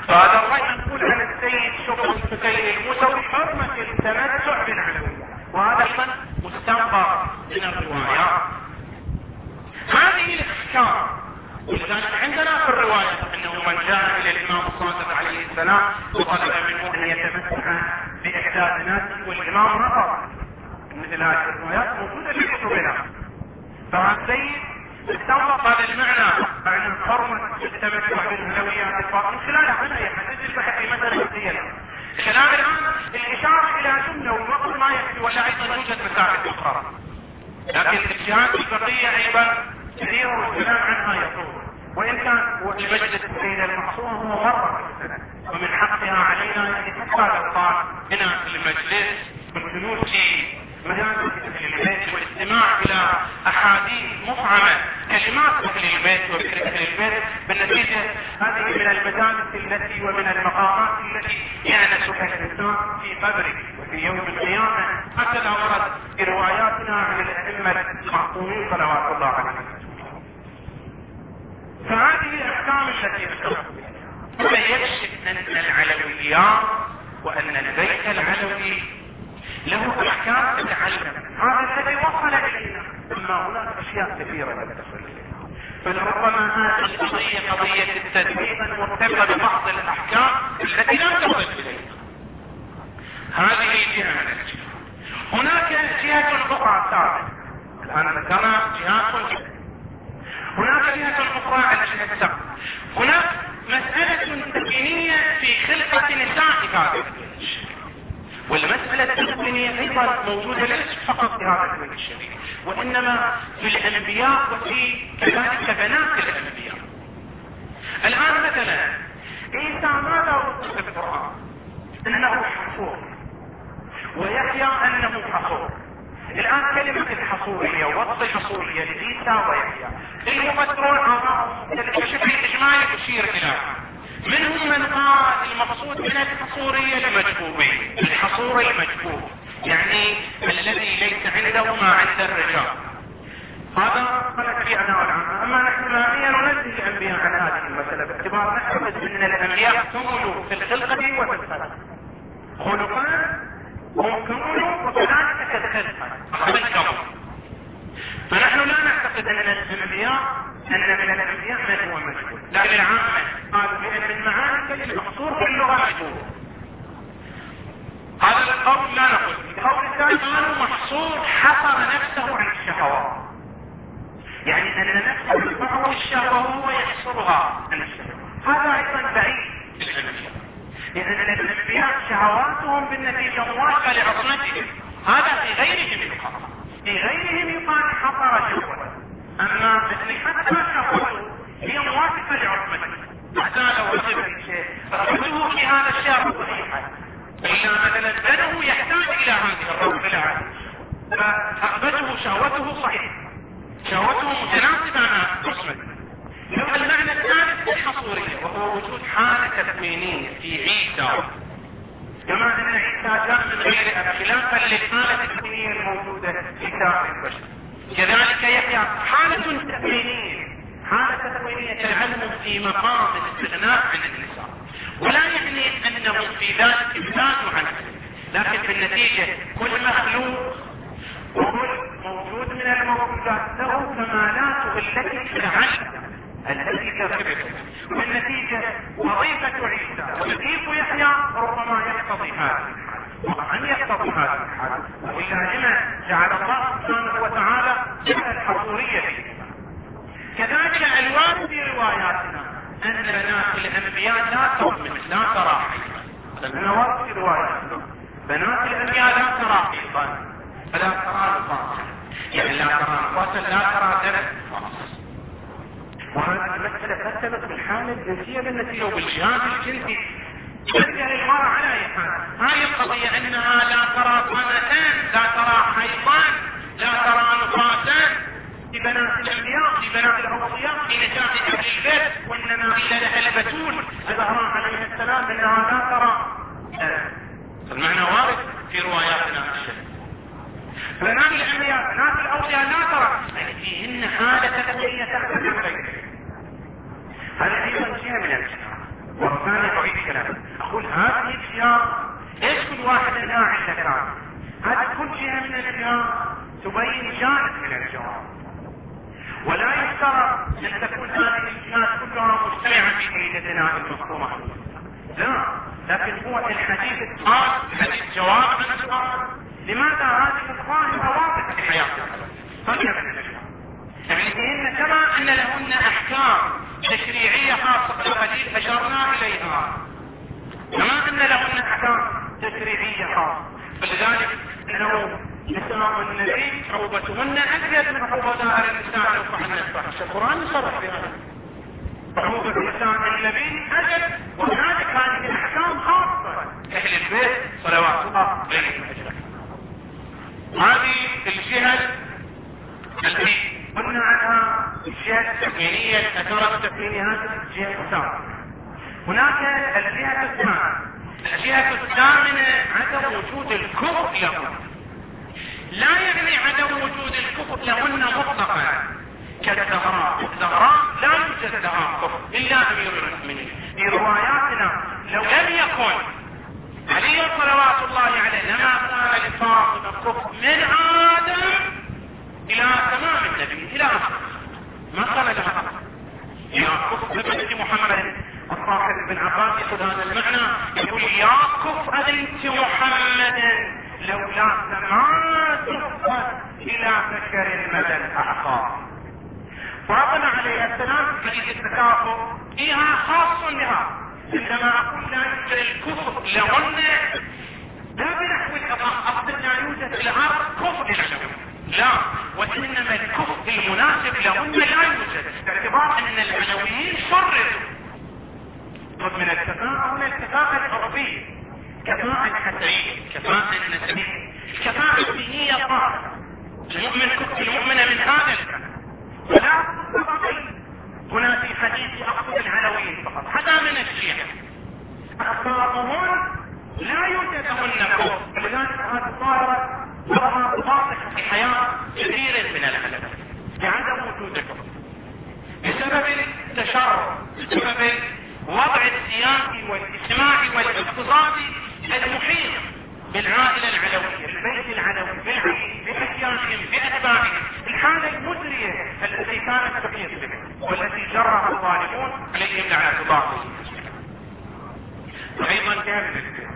فهذا الرأي نقول عن السيد شكر الفتيل الموسوي حرمة التمتع بالعلوية، وهذا ايضا مستنبط من الروايات. هذه الاحكام، ولذلك عندنا في الرواية انه من جاء الى الامام الصادق عليه السلام وطلب منه ان يتمتع باحدى بناته والامام رفض. مثل هذه الروايات موجودة في كتبنا. فهذا السيد استنبط هذا المعنى، معنى حرمة التمتع بالعلويات من خلال عمل يحدد البحث في مسألة الديانة. الكلام الآن الإشارة إلى جملة والوقت ما يكفي، ولا أيضا يوجد مسائل أخرى، لكن الاجتهاد الفقهية أيضا كثير والكلام عنها يطول، وإن كان المجلس السيد المحصور هو مرة في السنة، ومن حقها علينا أن حتى لو قال هنا في المجلس بالجلوس في مجالس أهل البيت والاستماع إلى أحاديث مفعمة كلمات أهل البيت وذكر أهل البيت، بالنتيجة هذه من المجالس التي ومن المقامات التي يأنسها الإنسان في قبره وفي يوم القيامة، هكذا ورد في رواياتنا عن الأئمة المعصومين صلوات الله عليهم. فهذه الأحكام التي ذكرت يكشف أن العلويات وأن البيت العلوي له أحكام تتعلم، هذا الذي وصل إلينا، أما هناك أشياء كثيرة لا تصل إلينا. فلربما هذه القضية قضية التدقيق مرتبطة ببعض الأحكام التي لا تصل إلينا. هذه جهة من الجهة. هناك جهة أخرى ثابتة، الآن ذكرنا جهات، هناك جهة أخرى على الجهة الثابتة. هناك مسألة تكوينية في خلقة نساء هذا الشيء، والمسألة التكوينية أيضا موجودة ليس فقط في هذا الدين الشريف، وإنما في الأنبياء وفي كذلك بنات الأنبياء. الآن مثلا عيسى ماذا وصف في القرآن؟ أنه حصور، ويحيى أنه حصور. الآن كلمة الحصورية ووصف الحصورية لعيسى ويحيى المفسرون آراءهم بشكل إجمالي تشير إلى منهم من قال المقصود من الحصورية المجبوبين، الحصور المجبوب يعني الذي ليس عنده ما عند الرجال. هذا قلت في أنا والعامة. أما نحن الآن ننزل الأنبياء عن هذه المسألة باعتبار نعتقد أن الأنبياء كملوا في الخلقة وفي الخلق، خلقان هم كملوا وكذلك كالخلق. فنحن لا نعتقد أن الأنبياء أن من الأنبياء من هو مجبور، لكن العامة قالوا بأن المعاني المحصور في اللغة مجبور. هذا القول لا نقول. القول الثاني قالوا محصور حصر نفسه عن الشهوات، يعني أن نفسه يدفعه الشهوة وهو يحصرها عن الشهوة. هذا أيضا بعيد للأنبياء، لأن الأنبياء شهواتهم بالنتيجة موافقة لعصمتهم، هذا في غيرهم يقال، في غيرهم يقال حصر شهوة، أما حتى شهوته هي موافقة لعصمته. حتى لو وجد شيء رغبته في هذا الشيء صحيحا، إلا مثلا بدنه يحتاج إلى هذه الرغبة العالية، فرغبته شهوته صحيحة، شهوته متناسبة مع عصمته. المعنى الثالث الحصورية، وهو وجود حالة تكوينية في عيسى، كما أن عيسى جاء من غير أب خلافا للحالة التكوينية الموجودة في سائر البشر. كذلك يحيى حالة تكوينية، حالة تكوينية العلم في مقام الاستغناء عن النساء، ولا يعني أنه في ذلك ابتعاد عنه، لكن في النتيجة كل مخلوق وكل موجود من الموجودات له كمالاته التي تتعلم التي تثبت، والنتيجة وظيفة عيسى ووظيفة يحيى ربما يقتضي هذا وأن يقتضي هذا الحال، وإلا لما جعل الله سبحانه وتعالى الحصورية فيه. كذلك الوارد في رواياتنا أن بنات الأنبياء لا تؤمن لا ترى حيضا، الوارد في رواياتنا بنات الأنبياء لا ترى حيضا فلا ترى نفاسا، يعني لا ترى نفاسا لا ترى دم. وهذه المسألة تثبت بالحالة الجنسية بالنتيجة وبالجهاز الجنسي تنتهي المرأة على أي حال. هذه القضية أنها لا ترى قمتان لا ترى حيضان لا ترى نفاسان في بنات الأنبياء في بنات الأوصياء في نساء أهل البيت، وإنما قيل لها البتول الزهراء عليه السلام أنها لا ترى. المعنى وارد في رواياتنا الشريفة. بنات الأنبياء بنات الأوصياء لا ترى، فيهن حالة تكوينية تختلف غيرها. هذا أيضا شيء من الأشياء. والثاني ضعيف ذلك من الجواب. ولا يشترط ان تكون هذه الجهات كلها مجتمعه في سيدتنا المفهومه، لا، لكن هو الحديث الآن حديث جواب عن السؤال لماذا هذه الظاهرة واضحة في حياتنا يعني كما ان لهن احكام تشريعية خاصة قليل اشرنا اليها، كما ان لهن احكام تشريعية خاصة، فلذلك انه نساء النبي عقوبتهن ازيد من عقوبة النساء لو فعلن الفحش. القرآن يصرح بهذا، عقوبة نساء النبي ازيد، وهنالك هذه الاحكام خاصة اهل البيت صلوات الله عليهم اجمعين. هذه الجهة التي قلنا عنها الجهة التكوينية، الاثار التكوينية، هذه الجهة الثامنة. هناك الجهة الثامنة، الجهة الثامنة عدم وجود الكفر لهن. لا يعني عدم وجود الكفر لهن مطلقا كالزهراء، الزهراء لا يوجد لها كفر الا امير المؤمنين. في رواياتنا لو لم يكن علي صلوات الله عليه لما كان لفاطمة كفر من آدم الى تمام النبي الى اخر، ما كان لها يا كفر بنت محمد. الصاحب بن عباس ياخذ هذا المعنى يقول يا كفر بنت محمد لولا ما تفت الى بشر المدى الاعقاب. فاطمة عليه السلام حديث التكافؤ فيها خاص بها، عندما اقول لا يوجد الكفر لهن لا بنحو الاطلاق اقصد لا يوجد في الارض كفر للعلوي، لا، وانما الكفر المناسب لهن لا يوجد، باعتبار ان العلويين شرطوا من الكفاءة هنا الكفاءة العربية، كفاءة حسية، كفاءة نسبية، كفاءة دينية طاهرة. المؤمن كفر المؤمنة من هذا الكلام، ولا هنا في حديث اقصد العلويين فقط، حتى من الشيعة اخطاؤهن لا يوجد لهن كفر، ولذلك هذه الظاهرة لها واضحة في حياة كثير من العلماء لعدم وجود الكفر بسبب التشرع، بسبب وضع السياسي والاجتماعي والاقتصادي المحيط بالعائلة العلوية، البيت العلوي، بالعيد، بأشياخهم، بأتباعهم، الحالة المزرية التي كانت تقيس بها والتي جرها الظالمون عليهم لعنة الله. ايضا كانت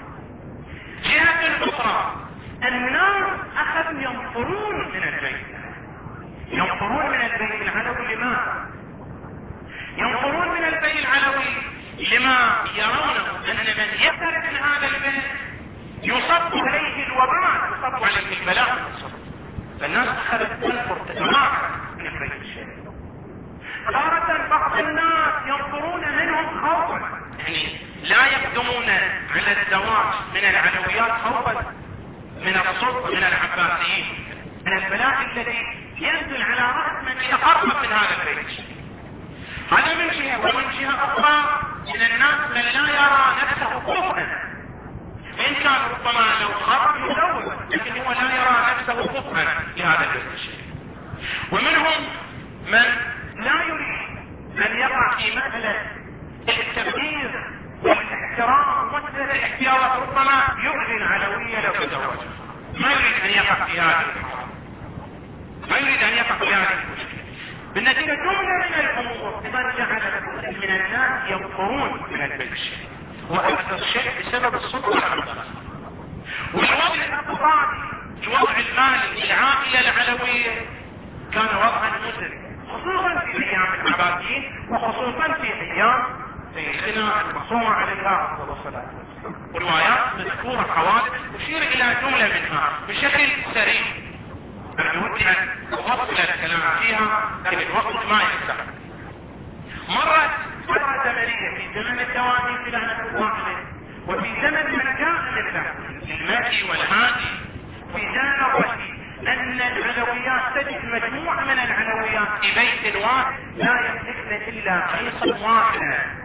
جهة اخرى الناس اخذوا ينفرون من البيت، ينفرون من البيت العلوي. لماذا ينفرون من البيت العلوي؟ لما يرونه ان من يخرج من هذا البيت يصب عليه الوباء، يصب عليه البلاء، فالناس اخذت تنفر تتماعر من البيت الشريف. تارة بعض الناس ينفرون منهم خوفا، يعني لا يقدمون على الزواج من العلويات خوفا من الصلب من العباسيين، من البلاء الذي ينزل على رأس من يتقرب من هذا البيت الشريف. هذا من جهة، ومن جهة أخرى من الناس من لا يرى نفسه كفءا، إن كان ربما لو خرج يزوج لكن هو لا يرى نفسه كفءا لهذا الشيء. ومنهم من لا يريد أن يقع في مسألة التبذير والاحترام ومسألة الاحتياط، ربما يؤذي العلوية لو تزوج، ما يريد أن يقع في هذا الحرام، ما يريد أن يقع في هذا المشكلة. بالنتيجة جملة من الأمور من جعلت من الناس ينفرون من البيت الشريف، وأكثر شيء بسبب السلطة على الناس. والوضع الاقتصادي، الوضع المالي للعائلة العلوية كان وضعا مزري، خصوصا في أيام العباسيين وخصوصا في أيام سيدنا المعصوم عليها أفضل الصلاة والسلام. وروايات مذكورة حوادث تشير إلى جملة منها بشكل سريع. أنا ودي أن أفصل الكلام فيها لكن الوقت ما يسع. مرت فترة زمنية في زمن التواني في لعنة الله عليه، وفي زمن من جاء لله المهدي والهادي، في زمن الرشيد، أن العلويات تجد مجموعة من العلويات في بيت واحد لا يملكن إلا قيصا واحدا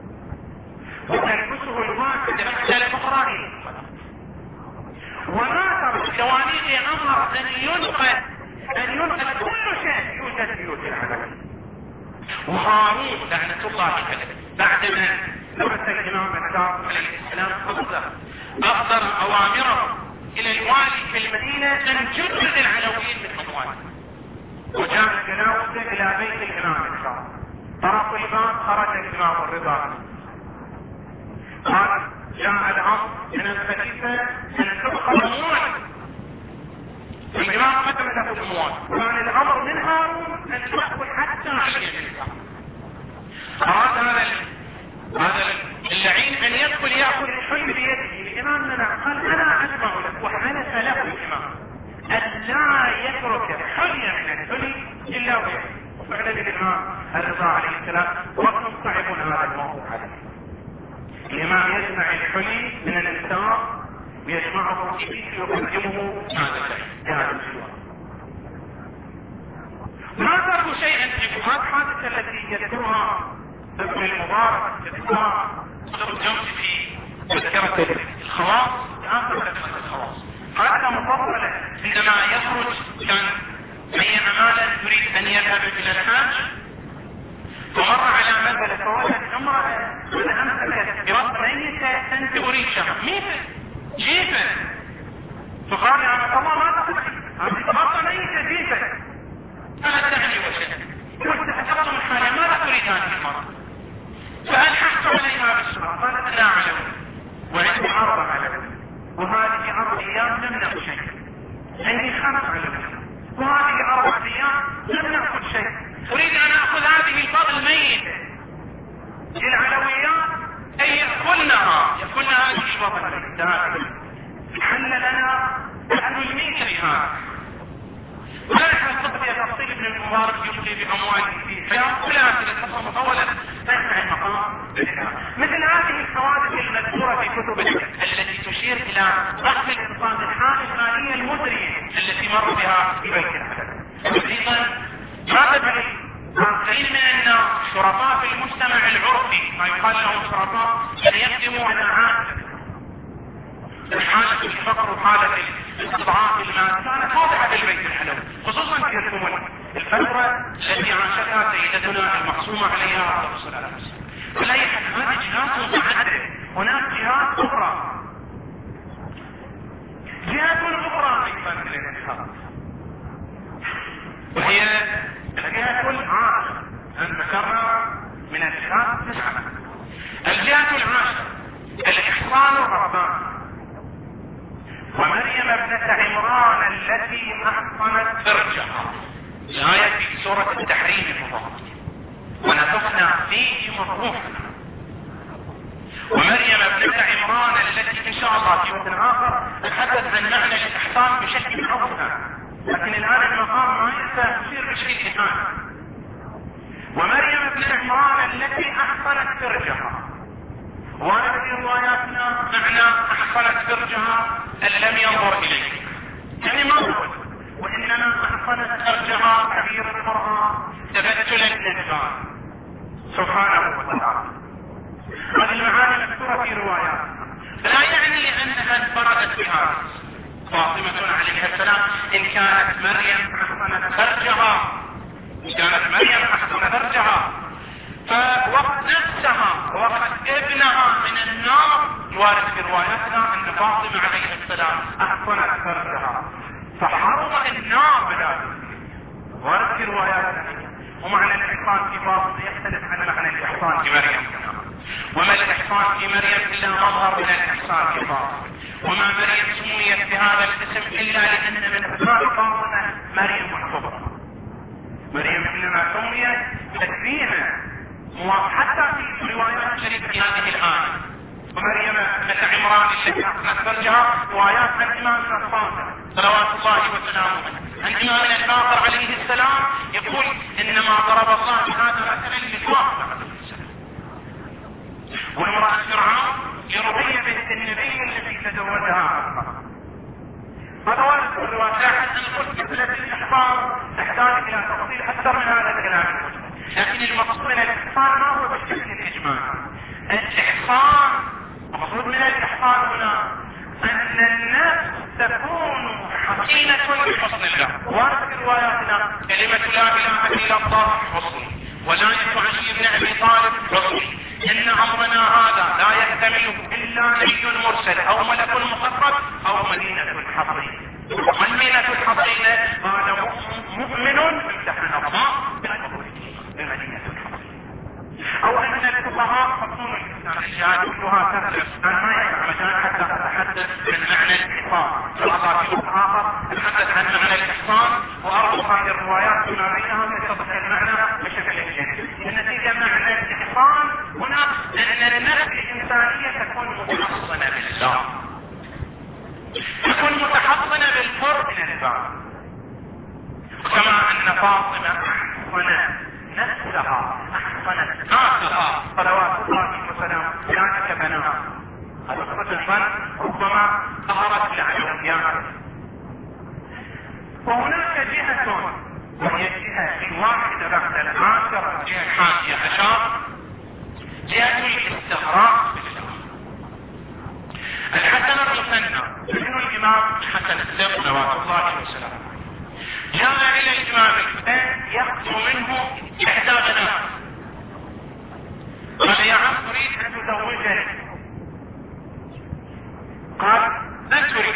وتلبسه الواحد مثل الأخرى. وما ترى التواني أمر أن ينقل كل شيء يوجد في بيوت العلوية. وهارون لعنة الله عليه بعدما لبس الإمام الكاظم عليه السلام أصدر أوامره إلى الوالي في المدينة أن جرد العلويين من أموالهم، خرج الى بيت الامام الكاظم، طرق الباب خرج الامام الرضا، قال جاء الامر من الخليفه ان تؤخذ اموال، الامام قدم له الاموال، وكان الامر من هارون ان تاخذ حتى علي اراد هذا اللعين ان يدخل ياخذ الحلي بيده، الامام منع، قال انا اسمع لك، وحلف له الامام ان لا يترك حليا من الحلي الا ويده. وفعلا الامام الرضا عليه السلام وقت صعب هذا الموضوع عليه، الامام يجمع الحلي من الانسان ويجمعه في بيته ويقدمه هذا الشيء. ما تركوا شيئا في هذه الحادثه التي يذكرها ابن المبارك يذكرها صدر الجوزي في تذكرة الخواص، آخر تذكرة الخواص، حتى مفضلة عندما يخرج كان أي أمانة يريد أن يذهب إلى الحاج، فمر على منزل فوجد امرأة أمسكت برأس ميتة تنتظر شهر ميتة جيفة، فقال يا رسول الله ما تقصد هذه برأس ميتة جيفة، أنا تعني وجهك، قلت أتقصد من حالي ماذا تريد هذه المرأة؟ فألحقت عليها بالسرعة، قالت لا علم وعندي 4 علم، وهذه 4 أيام لم نأخذ شيء، عندي 5 علم، وهذه 4 أيام لم نأخذ شيء، أريد أن أخذ هذه الفضل الميتة للعلويات أي يأكلنها هذه الفضل الميتة، حل لنا أهل الميتة لهذا. ولا نحن الخطب يتفصيل ابن المبارك يبقي بأمواله في حياة ولا أسئلة مطولة تسمع المقام مثل هذه الحوادث المذكورة في كتب التي تشير إلى ضعف الإنسان الحالة المالية المزرية التي مر بها في بيت الحسن. أيضا ما تبعي آخرين من الناس شرطاء في المجتمع العرفي، ما يقال لهم شرطاء أن يقدموا على عادة حالة الفقر وحالة الاستضعاف المال كانت واضحة في البيت الحلوي، خصوصا في الفترة التي عاشتها سيدتنا المقسومة عليها عليه الصلاة والسلام. ولا يحد هذه جهات متعددة، هناك جهات أخرى، جهات أخرى أيضا من الانتخاب، وهي الجهة العاشرة أن ذكرنا من الجهات 9. الجهة العاشرة الإحصان الرباني، ومريم ابنة عمران التي أحصنت فرجها، الآية في سورة التحريم المفضل، ونفخنا فيه وروحنا. ومريم ابنة عمران التي إن شاء الله في وقت آخر نتحدث عن معنى الإحصان بشكل أوسع، لكن الآن المقام ما يصير بشكل إحصان. ومريم ابنة عمران التي أحصنت فرجها، وأنا في رواياتنا معنى أحصنت فرجها أن لم ينظر إليه، يعني ما هو، وإنما أحصنت فرجها تعبير القرآن تبتلا للإنسان سبحانه وتعالى. هذه المعاني مذكورة في رواياتنا، لا يعني أنها انفردت بها فاطمة عليها السلام، إن كانت مريم أحصنت فرجها، فوقت نفسها ووقت ابنها من النار الوارد في روايتنا ان فاطمة عليه السلام احصنت فرجها فحرم النار بذلك، وارد في رواياتنا. ومعنى الاحصان في فاطمة يختلف عن معنى الاحصان في مريم، وما الاحصان في مريم الا مظهر من الاحصان في فاطمة، وما مريم سميت بهذا الاسم الا لان من اسماء فاطمة مريم الكبرى. مريم انما سميت تكريما حتى في روايات شريفة في هذه الآية. ومريم ابنة عمران التي أحصنت فرجها، روايات عن إمامنا الصادق صلوات الله وسلامه عن إمامنا الباقر عليه السلام يقول إنما ضرب الله بهذا مثلا لفاطمة عليه السلام. وامرأة فرعون لرقية بنت النبي التي تزوجها. هذا وارد في الروايات، لكن القدس التي الإحصان تحتاج إلى تفصيل أكثر من هذا الكلام، لكن المقصود من الإحصان ما هو بشكل الإجماع. الإحصان المقصود من الإحصان هنا أن النفس تكون حصينة بحسن الله. وارد في رواياتنا كلمة لا إله إلا الله حصن، ولاية علي بن أبي طالب حصن، إن أمرنا هذا لا يحتمله إلا نبي مرسل أو ملك مقرب أو مدينة حصينة. والمدينة الحصينة قال مؤمن امتحن الله تطابق هذه الروايات فيما بينها يتضح المعنى بشكل جيد. النتيجة معنى الاتصال هنا أن النفس الإنسانية تكون متحصنة بالله، تكون متحصنة بالقرب من الله، كما أن فاطمة أحصنت نفسها، أحصنت نفسها صلوات الله وسلامه ذلك بناها. هذا صفة ربما ظهرت العلويات. وهناك جهة وهي الجهة الواحدة بعد العاشرة، الجهة 11، جهة الاستغراق بالله. الحسن المثنى ابن الإمام الحسن الثقة صلوات الله وسلامه جاء إلى الإمام الحسين يخطب منه إحدى بناته، قال يا عم أريد أن تزوجني. قال من تريد؟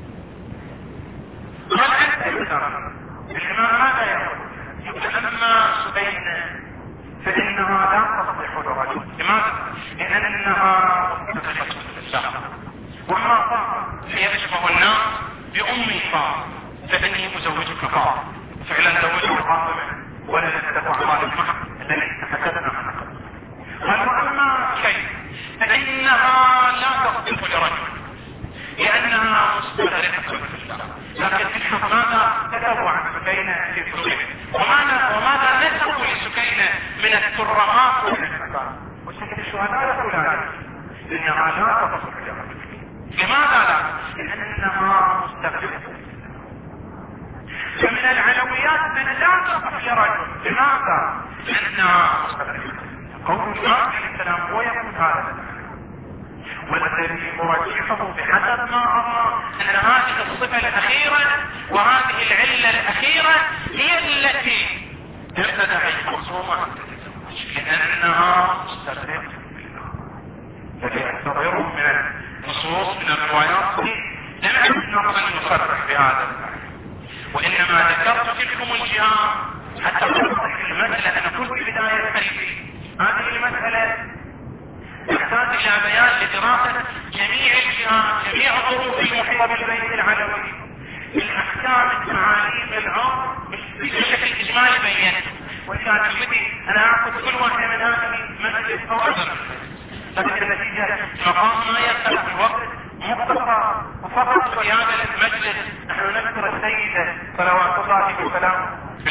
قال أنت أكثر. الإمام ماذا يقول؟ أما سبينة فإنها لا تصلح لرجل. لماذا؟ لأنها متخلفة بالله. وما فاطمة هي أشبه الناس بأمي فاطمة فإني أزوجك فاطمة. فعلا زوجه فاطمة ولا نتدفع خالد معه الذي تحدثنا عنه. قال وأما شيء فإنها لا تصلح لرجل لأنها مستغرقة بالله. لكن الحق ماذا كتبوا عن سكينة في قلوبهم؟ وماذا نسبوا لسكينة من الترهات والإنسان؟ وشكل الشهداء يقول ذلك إنها لا تصلح لرجل. لماذا لا؟ لأنها مستغرقة. فمن العلويات من لا تصلح لرجل. لماذا؟ لأنها مستغرقة. قول الله عليه السلام هو يقول هذا، والذي مرجحه بحسب ما أرى أن هذه الصفة الأخيرة وهذه العلة الأخيرة هي التي ترتدع المخصومة لأنها مستغرقة بالله. الذي أعتبره من النصوص من الروايات لم أكن نقصا يصرح بهذا، وإنما ذكرت تلكم الجهات حتى توضح المسألة. أنا كنت في بداية حديثي هذه المسألة تحتاج إلى بيان لدراسة جميع الجهات، جميع الظروف المحيطة بالبيت العلوي، الأحكام، التعاليم، العرف بشكل إجمالي بينت. وكان بدي أنا أخذ كل واحدة من هذه مجلس أو أكثر، لكن النتيجة مقام ما يبقى في الوقت مختصر. وفقط في هذا المجلس نحن نذكر السيدة صلوات الله وسلامه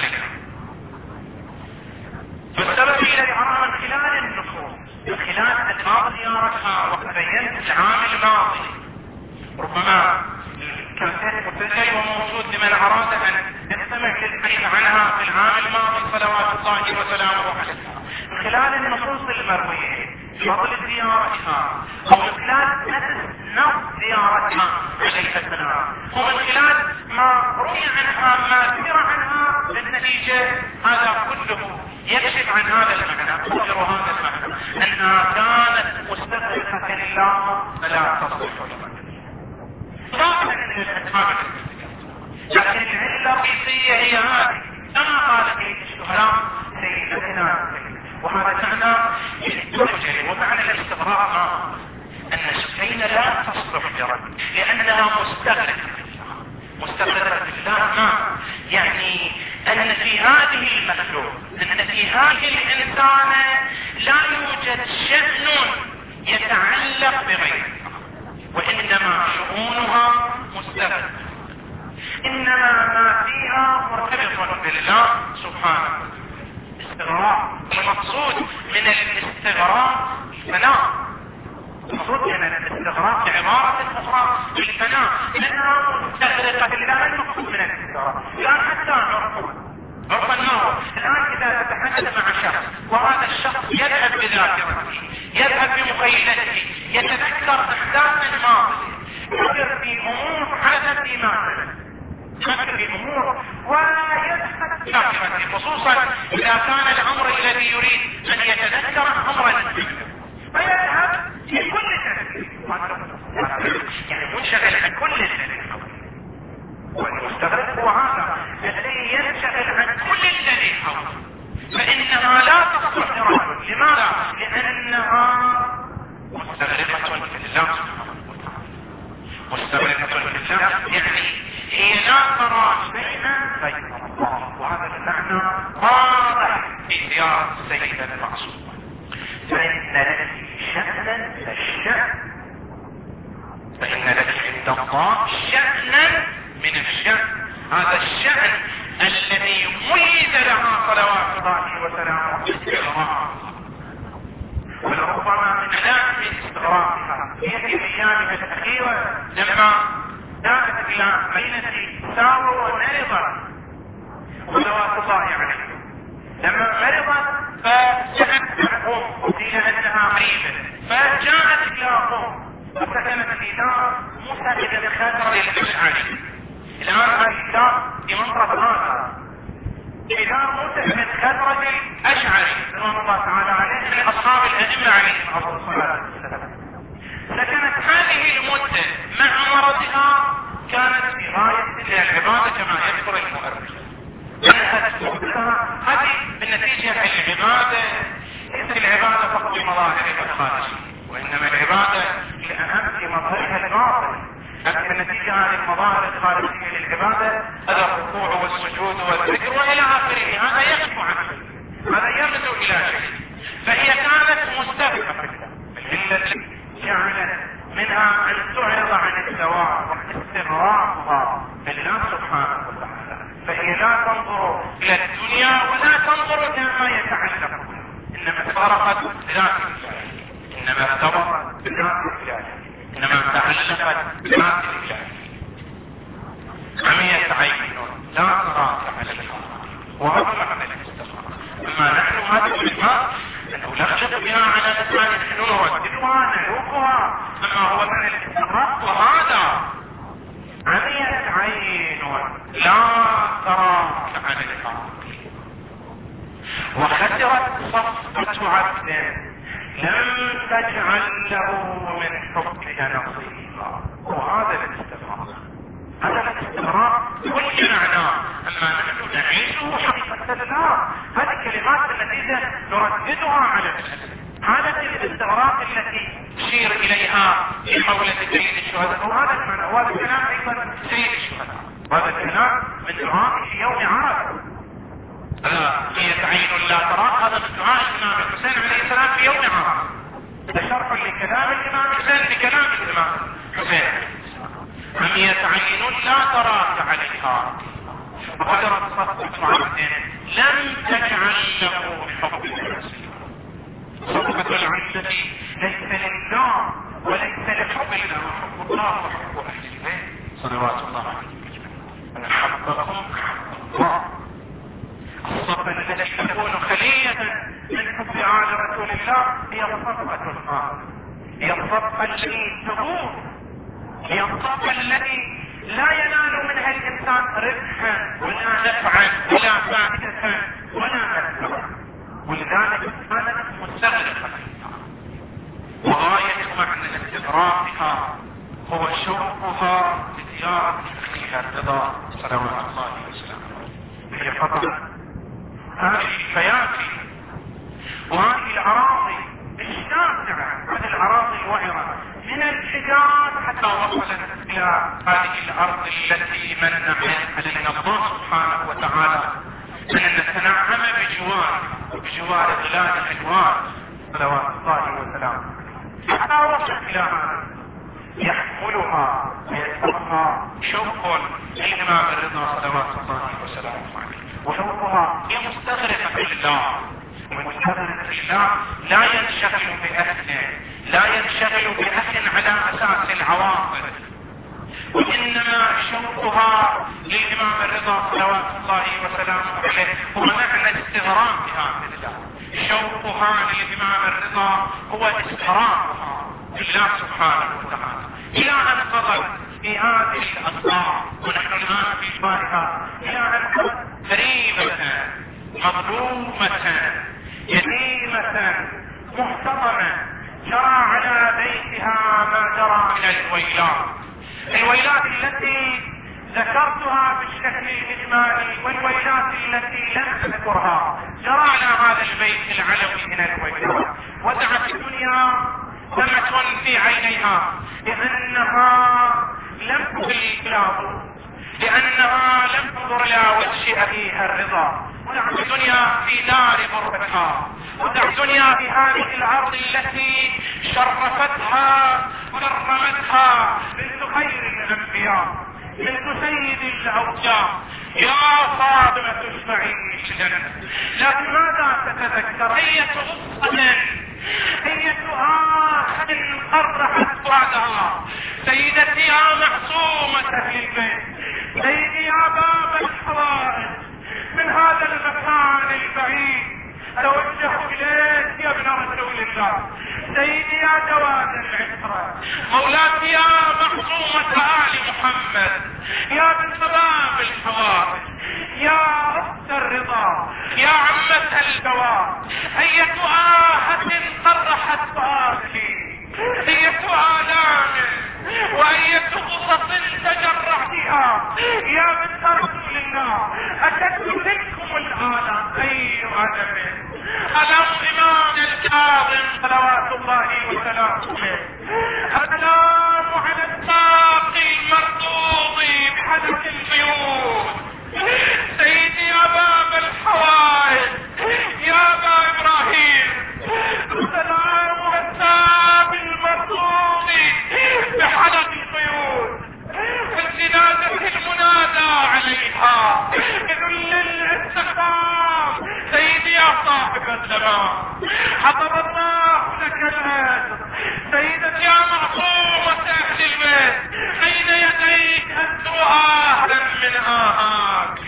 بالسبب إلى العرب من خلال النصوص، من خلال أدماغ زيارتها. وقد بينت العام الماضي ربما كان مبتدئ وموجود لمن أراد أن يستمع للحديث عنها في العام الماضي صلوات الله وسلامه عليها، من خلال النصوص المروية فضل زيارتها، أو من خلال نص زيارتها عليه السلام، ومن خلال ما روي عنها ما ذكر عنها. بالنتيجة هذا كله يكشف عن هذا المعنى، يظهر هذا المعنى أنها كانت مستغرقة لله فلا تصلح لرجل. ظاهرا من الأسباب، لكن العلة الرئيسية هي هذه كما قالت الشهراء سيدتنا. وهذا معنى الترجل ومعنى الاستغراق أن سكينة لا تصلح لرجل لأنها مستغرقة بالله. يعني أن في هذه المخلوق، أن في هذه الإنسانة لا يوجد شأن يتعلق بغيره، وإنما شؤونها مستغرقة، إنما ما فيها مرتبط بالله سبحانه. استغراق المقصود من الاستغراق الفناء، المقصود من الاستغراق عبارة أخرى الفناء، لأنها مستغرقة بالله. المقصود من الاستغراق الآن حتى عرف النار. الآن إذا تتحدث مع شخص وهذا الشخص يذهب بذاكرته، يذهب بمخيلته، يتذكر أحداثا ماضية، يفكر في أمور حدثت في ماضي، يفكر في أمور ويذهب ذاكرته، خصوصا إذا كان الأمر الذي يريد أن يتذكر أمرا فيذهب في كل تفكير، يعني منشغل عن كل الذي حوله. والمستغرق هو هذا الذي ينشغل عن كل الذي حوله، فإنها لا تصلح لرجل. لماذا؟ لأنها مستغرقة في الله، مستغرقة في الله، يعني هي لا ترى شيئا غير الله.
واضح في زيارة السيدة المعصومة. فإن لك شأنا الشأن، فإن لك عند الله شأنا من الشأن، هذا الشأن الذي ميز لها صلوات الله وسلامه باستغراق، ولربما من علامة استغراقها هي في أيامها الأخيرة لما جاءت إلى مدينة ساور ومرضت صلوات الله عليه. لما مرضت فسألت عنهم وقيل أنها مريضة، فجاءت إلى قوم وسكنت في دار موسى بن الخزرج الأشعري. الآن هذه الدار في منطقة آخر في دار موسى بن الخزرج الأشعري رضوان الله تعالى عليه من أصحاب الأئمة عليهم الصلاة والسلام. سكنت هذه المدة مع مرضها كانت في غاية العبادة كما يذكر المؤرخ. هذه بالنتيجة العبادة ليست العبادة فقط بمظاهرها الخارجية، وإنما العبادة الأهم في مظهرها الباطن. لكن بالنتيجة هذه المظاهر الخارجية للعبادة هذا الركوع والسجود والذكر وإلى آخره، هذا يقف عنه، هذا يرجو إلى شيء. فهي كانت مستفقة التي جعلت منها أن تعرض عن الثواب واستغراقها لله سبحانه وتعالى. فهي لا تنظر إلى الدنيا ولا تنظر إلى ما يتعلق بها، إنما استغرقت بذات الله، إنما ارتبطت بذات الله، إنما تعلقت بذات الله. عميت عين لا تراك على الأرض وأطلق على الاستغراق. أما نحن هذه الإمام أنه نخشق بها على لسان نحن نرددها نلوكها، أما هو من الاستغراق وهذا عميت عين لا تراك عن الأرض. وخسرت صفقة عبد لم تجعل له من حبك نصيبا. وهذا الاستغراق، هذا الاستغراق كل معناه، أما نحن نعيشه حقيقة الله. هذه الكلمات التي نرددها على الأسف، هذا الاستغراق التي تشير إليها في حولة سيد الشهداء، وهذا المعنى، وهذا الكلام أيضا سيد الشهداء، وهذا الكلام من دعاء في يوم عرفة. هي عين لا تراك، هذا من دعاء الإمام الحسين عليه السلام في يوم عرفة، شرح لكلام الإمام الحسين بكلام الإمام الحسين. عميت عين لا تراك عليها وقدرت صفقة عبد لم تجعل له بحب نفسه. صفقة العين التي ليس لله وليس لحب الله، وحب الله وحب أهل البيت صلوات الله عليه أن حبهم الله. الصفقة التي تكون خلية من حب آل رسول الله هي الصفقة الآخر، هي الصفقة التي تدور، هي الصفقة التي لا ينال منها الإنسان ربحا ولا نفعا ولا فائدة ولا نفعا، ولذلك كانت مستغرقة. وغاية معنى استغراقها هو شوقها لزيارة أخيها الرضا صلوات الله وسلامه. هي فقط هذه الفيافي وهذه الأراضي الشاسعة، هذه الأراضي الوعرة من الحجاز حتى وصلت إلى هذه الأرض التي منح علينا الله سبحانه وتعالى أن نتنعم بجوار ظلال الأجوار صلوات الله وسلامه. حتى وصلت إلى هذا يحملها ويسبقها شوق الإمام الرضا صلوات الله وسلامه عليه، وشوقها هي مستغرقة لله، ومستغرقة لله لا ينشغل بأهله، لا ينشغل بأهل على أساس العواطف، وإنما شوقها للإمام الرضا صلوات الله وسلامه عليه هو معنى استغراقها لله. شوقها للإمام الرضا هو استغراقها لله سبحانه وتعالى، إلى أن قضت في هذه الأصدار ونحن الآن في إجبارها، إلى أن قضت غريبة مظلومة يتيمة محتضنة جرى على بيتها ما جرى من الويلات التي ذكرتها بالشكل الإجمالي والويلات التي لم أذكرها. جرى على هذا البيت العلوي من الويلات، ودعت الدنيا دمعة في عينيها لأنها لم تغل الكلاب، لأنها لم تنظر إلى وجه أبيها الرضا. ودع الدنيا في دار غربتها، ودع الدنيا في هذه الأرض التي شرفتها وكرمتها بنت خير الأنبياء، بنت سيد الأوجاع. يا فاطمة اشفعي الجنة. لكن ماذا تتذكر؟ أية قصة، أية آخر فرحت بعدها. سيدتي يا معصومة أهل البيت، سيدي يا باب الحوائج، من هذا المكان البعيد أتوجه إليك يا ابن رسول الله. سيدي يا جواد العترة، مولاتي يا معصومة آل محمد، يا بنت باب الحوائج، يا أخت الرضا، يا عمة الجواد، أية آهة صرحت فؤادي، أية آلام وأية قصص تجرعتها يا بنت رسول الله. أشد منكم الآلام أي ألم، ألم إمام الكاظم صلوات الله وسلامه، السلام على الساقي المردود بحدث البيوت، سيدي يا باب الحوائج، يا أبا إبراهيم، السلام على الساقي المردود بحدث البيوت، الجنازة المنادى عليها بذل الاستقام، سيدي يا صاحب الزمان، حفظ الله لك الأجر. سيدتي يا معصومة أهل البيت، بين يديك أنت آهلا من آهاك،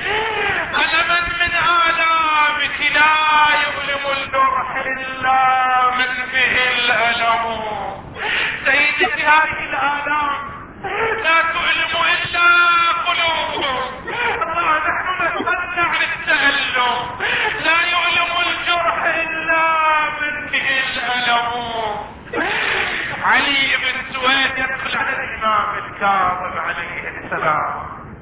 ألما من آلامك، لا يؤلم الجرح إلا من به الألم. سيدتي هذه الآلام لا تؤلم إلا قلوبهم. الله نحن نتمنى عن التألم، لا يؤلم الجرح إلا من به الألم. علي بن سويد يدخل على الإمام الكاظم عليه السلام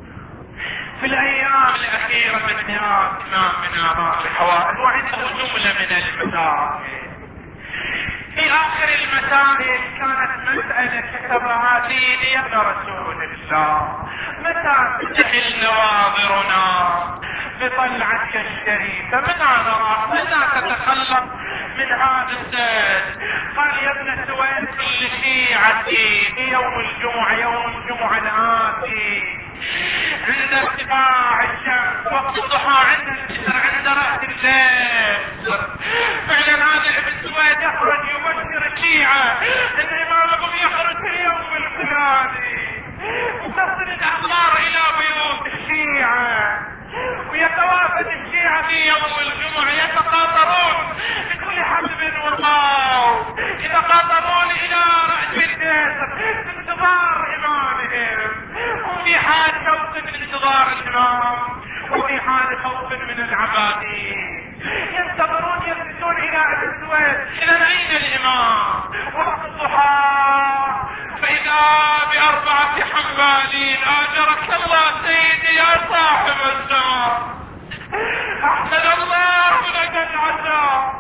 في الأيام الأخيرة من حياة إمام من آباء الحوائج، وعنده جملة من المسائل. في آخر المسائل كانت مسألة كتبها ديني يا رسول الله، متى تحل نواظرنا بطلعتك الشريفة؟ متى نراك؟ متى تتخلص من هذا الزاد؟ قال يا ابن سويد كل شيعتي في يوم الجمعة، يوم الجمعة الآتي عند ارتفاع الشمس، وقت الضحى، عند الفجر، عند رأس الليل. فعلا هذا ابن سويد يخرج يبشر الشيعة ان امامكم يخرج في اليوم الفلاني، وتصل الاخبار الى بيوت الشيعة، ويتوافد الشيعة في يوم الجمعة يتقاطرون بكل حسب وقاو، يتقاطرون الى رأس الجسر بانتظار امامهم، وفي حال شوق من انتظار الامام، وفي حال خوف من العبادين، ينتظرون يلبسون الى ابن سويد. اذا اين الامام؟ وقت الضحى، فاذا باربعة حمالين. اجرك الله سيدي يا صاحب الزمان، احسن الله لك العزاء.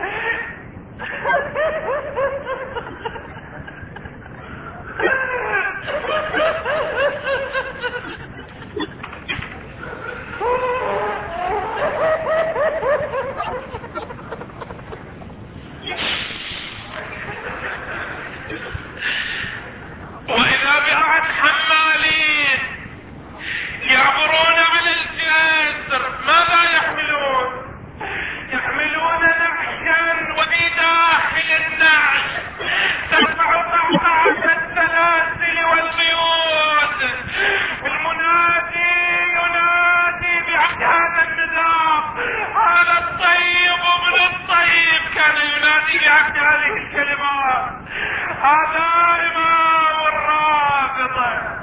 وإذا بأحد حمالين يعبرون على الجسر، ماذا يحملون؟ يحملون نعشا، وفي داخل النعش تسمع طعطعة السلاسل والبيوت، المنادي ينادي بعد هذا النظام. هذا الطيب ابن الطيب كان ينادي بعد هذه الكلمات، هذا إمام الرافضة.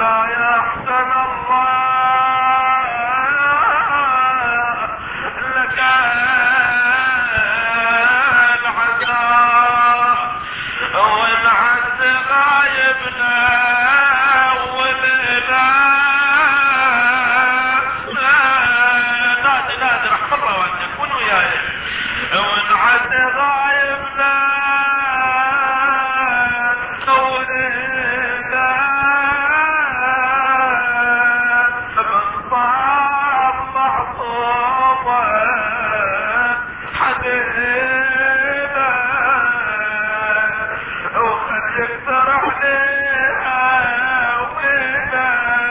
لا يحسن الله لك العذاب والعز غايبنا نادي رحم الله وانت كونوا وياي ونعد غايبنا بالصعب محصوبة حبيبة وخليك ترح ليها وينا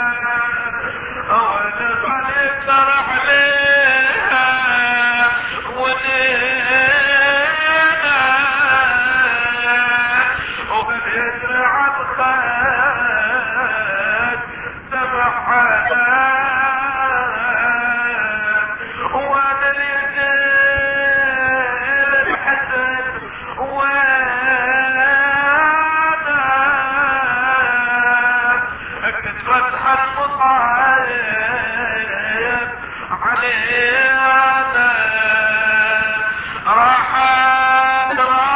ونخليك ترح ليها ونينا وبنزرع الخير سمحنا وانا اليدين الحسن وانا كتفتح المصايب علينا راحت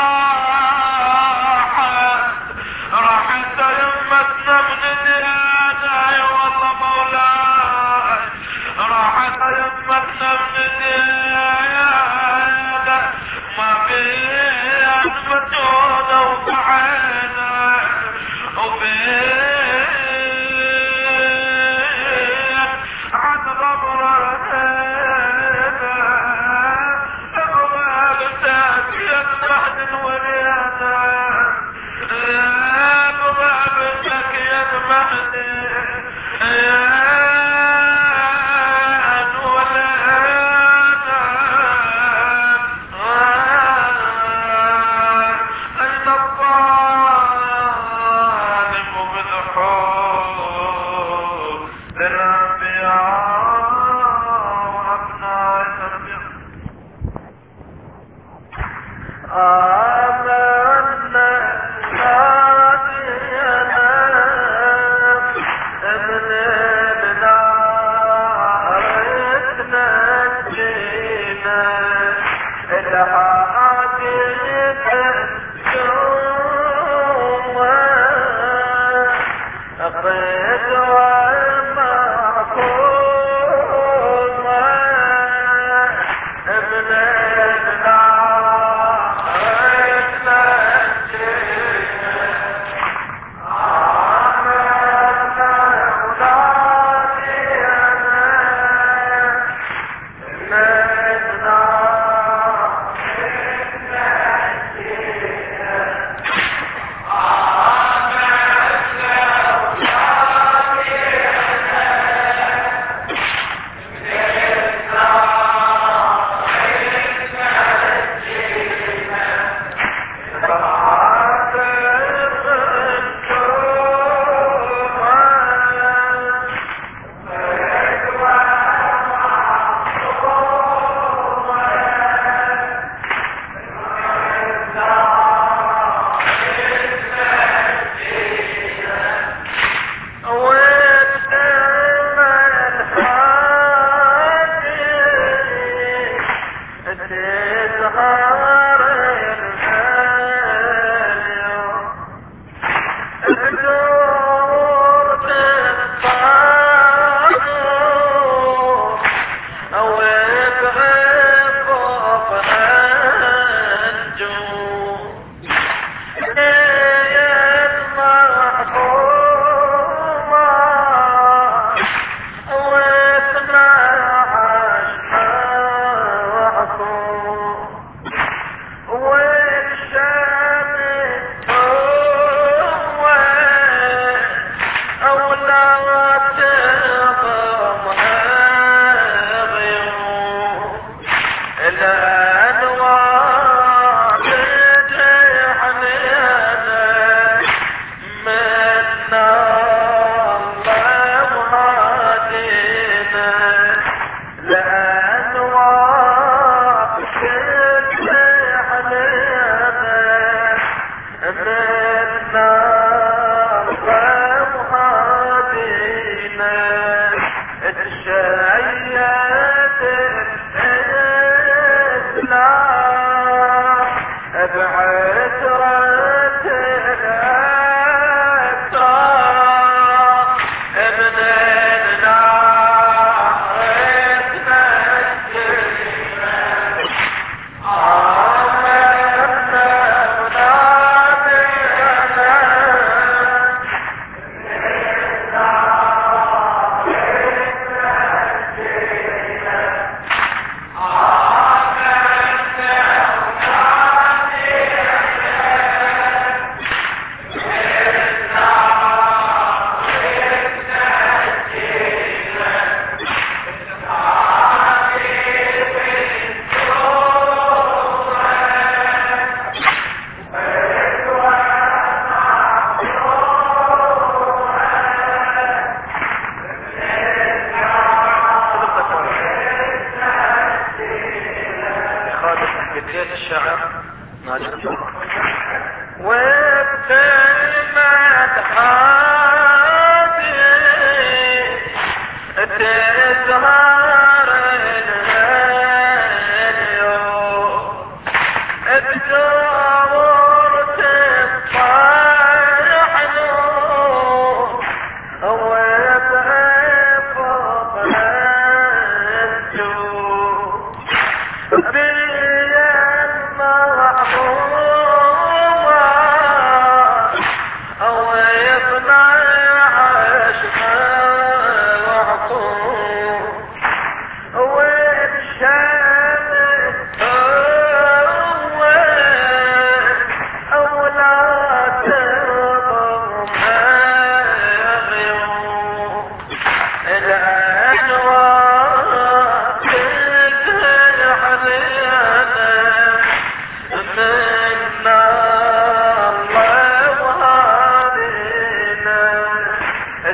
يمتنا من ديانا يا والله مولاي راحت يمتنا من ديانا ما فيها مجهودة وضعينا وبين عد ضبرنا بغابتك يذبحن وليانا بغابتك يذبحن يا وليانا أين الظالم بالحب للأنبياء وأبناء الأنبياء آمنا هادينا ابن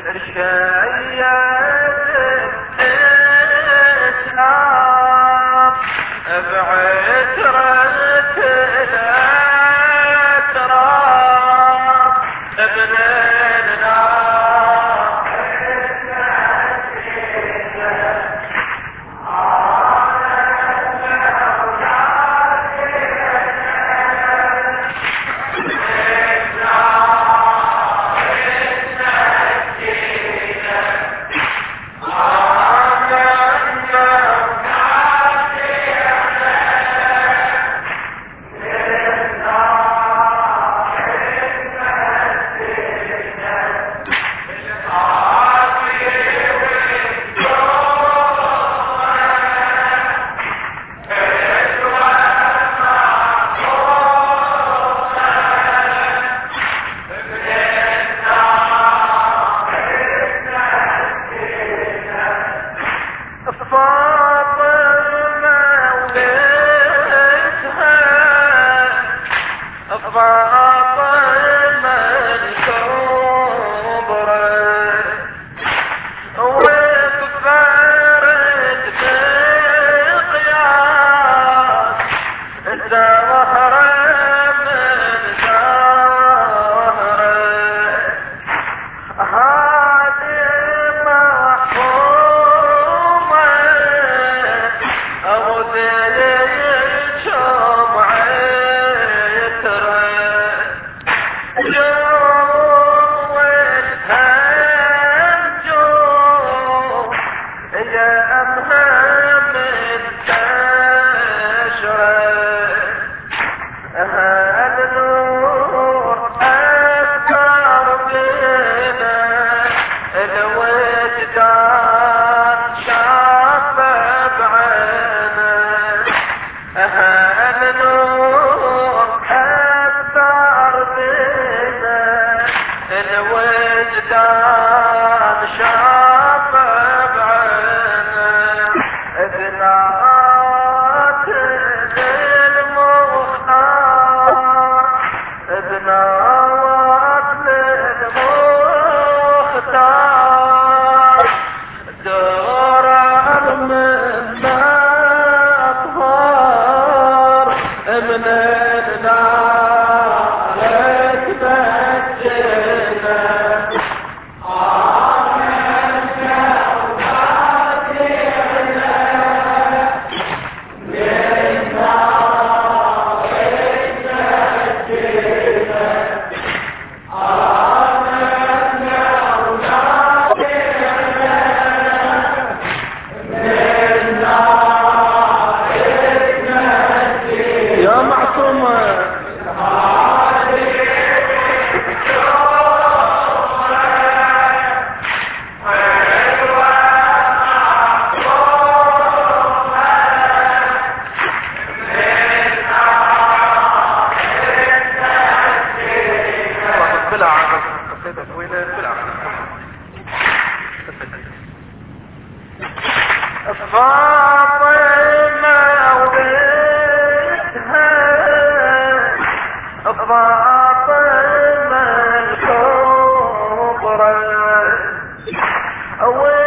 أول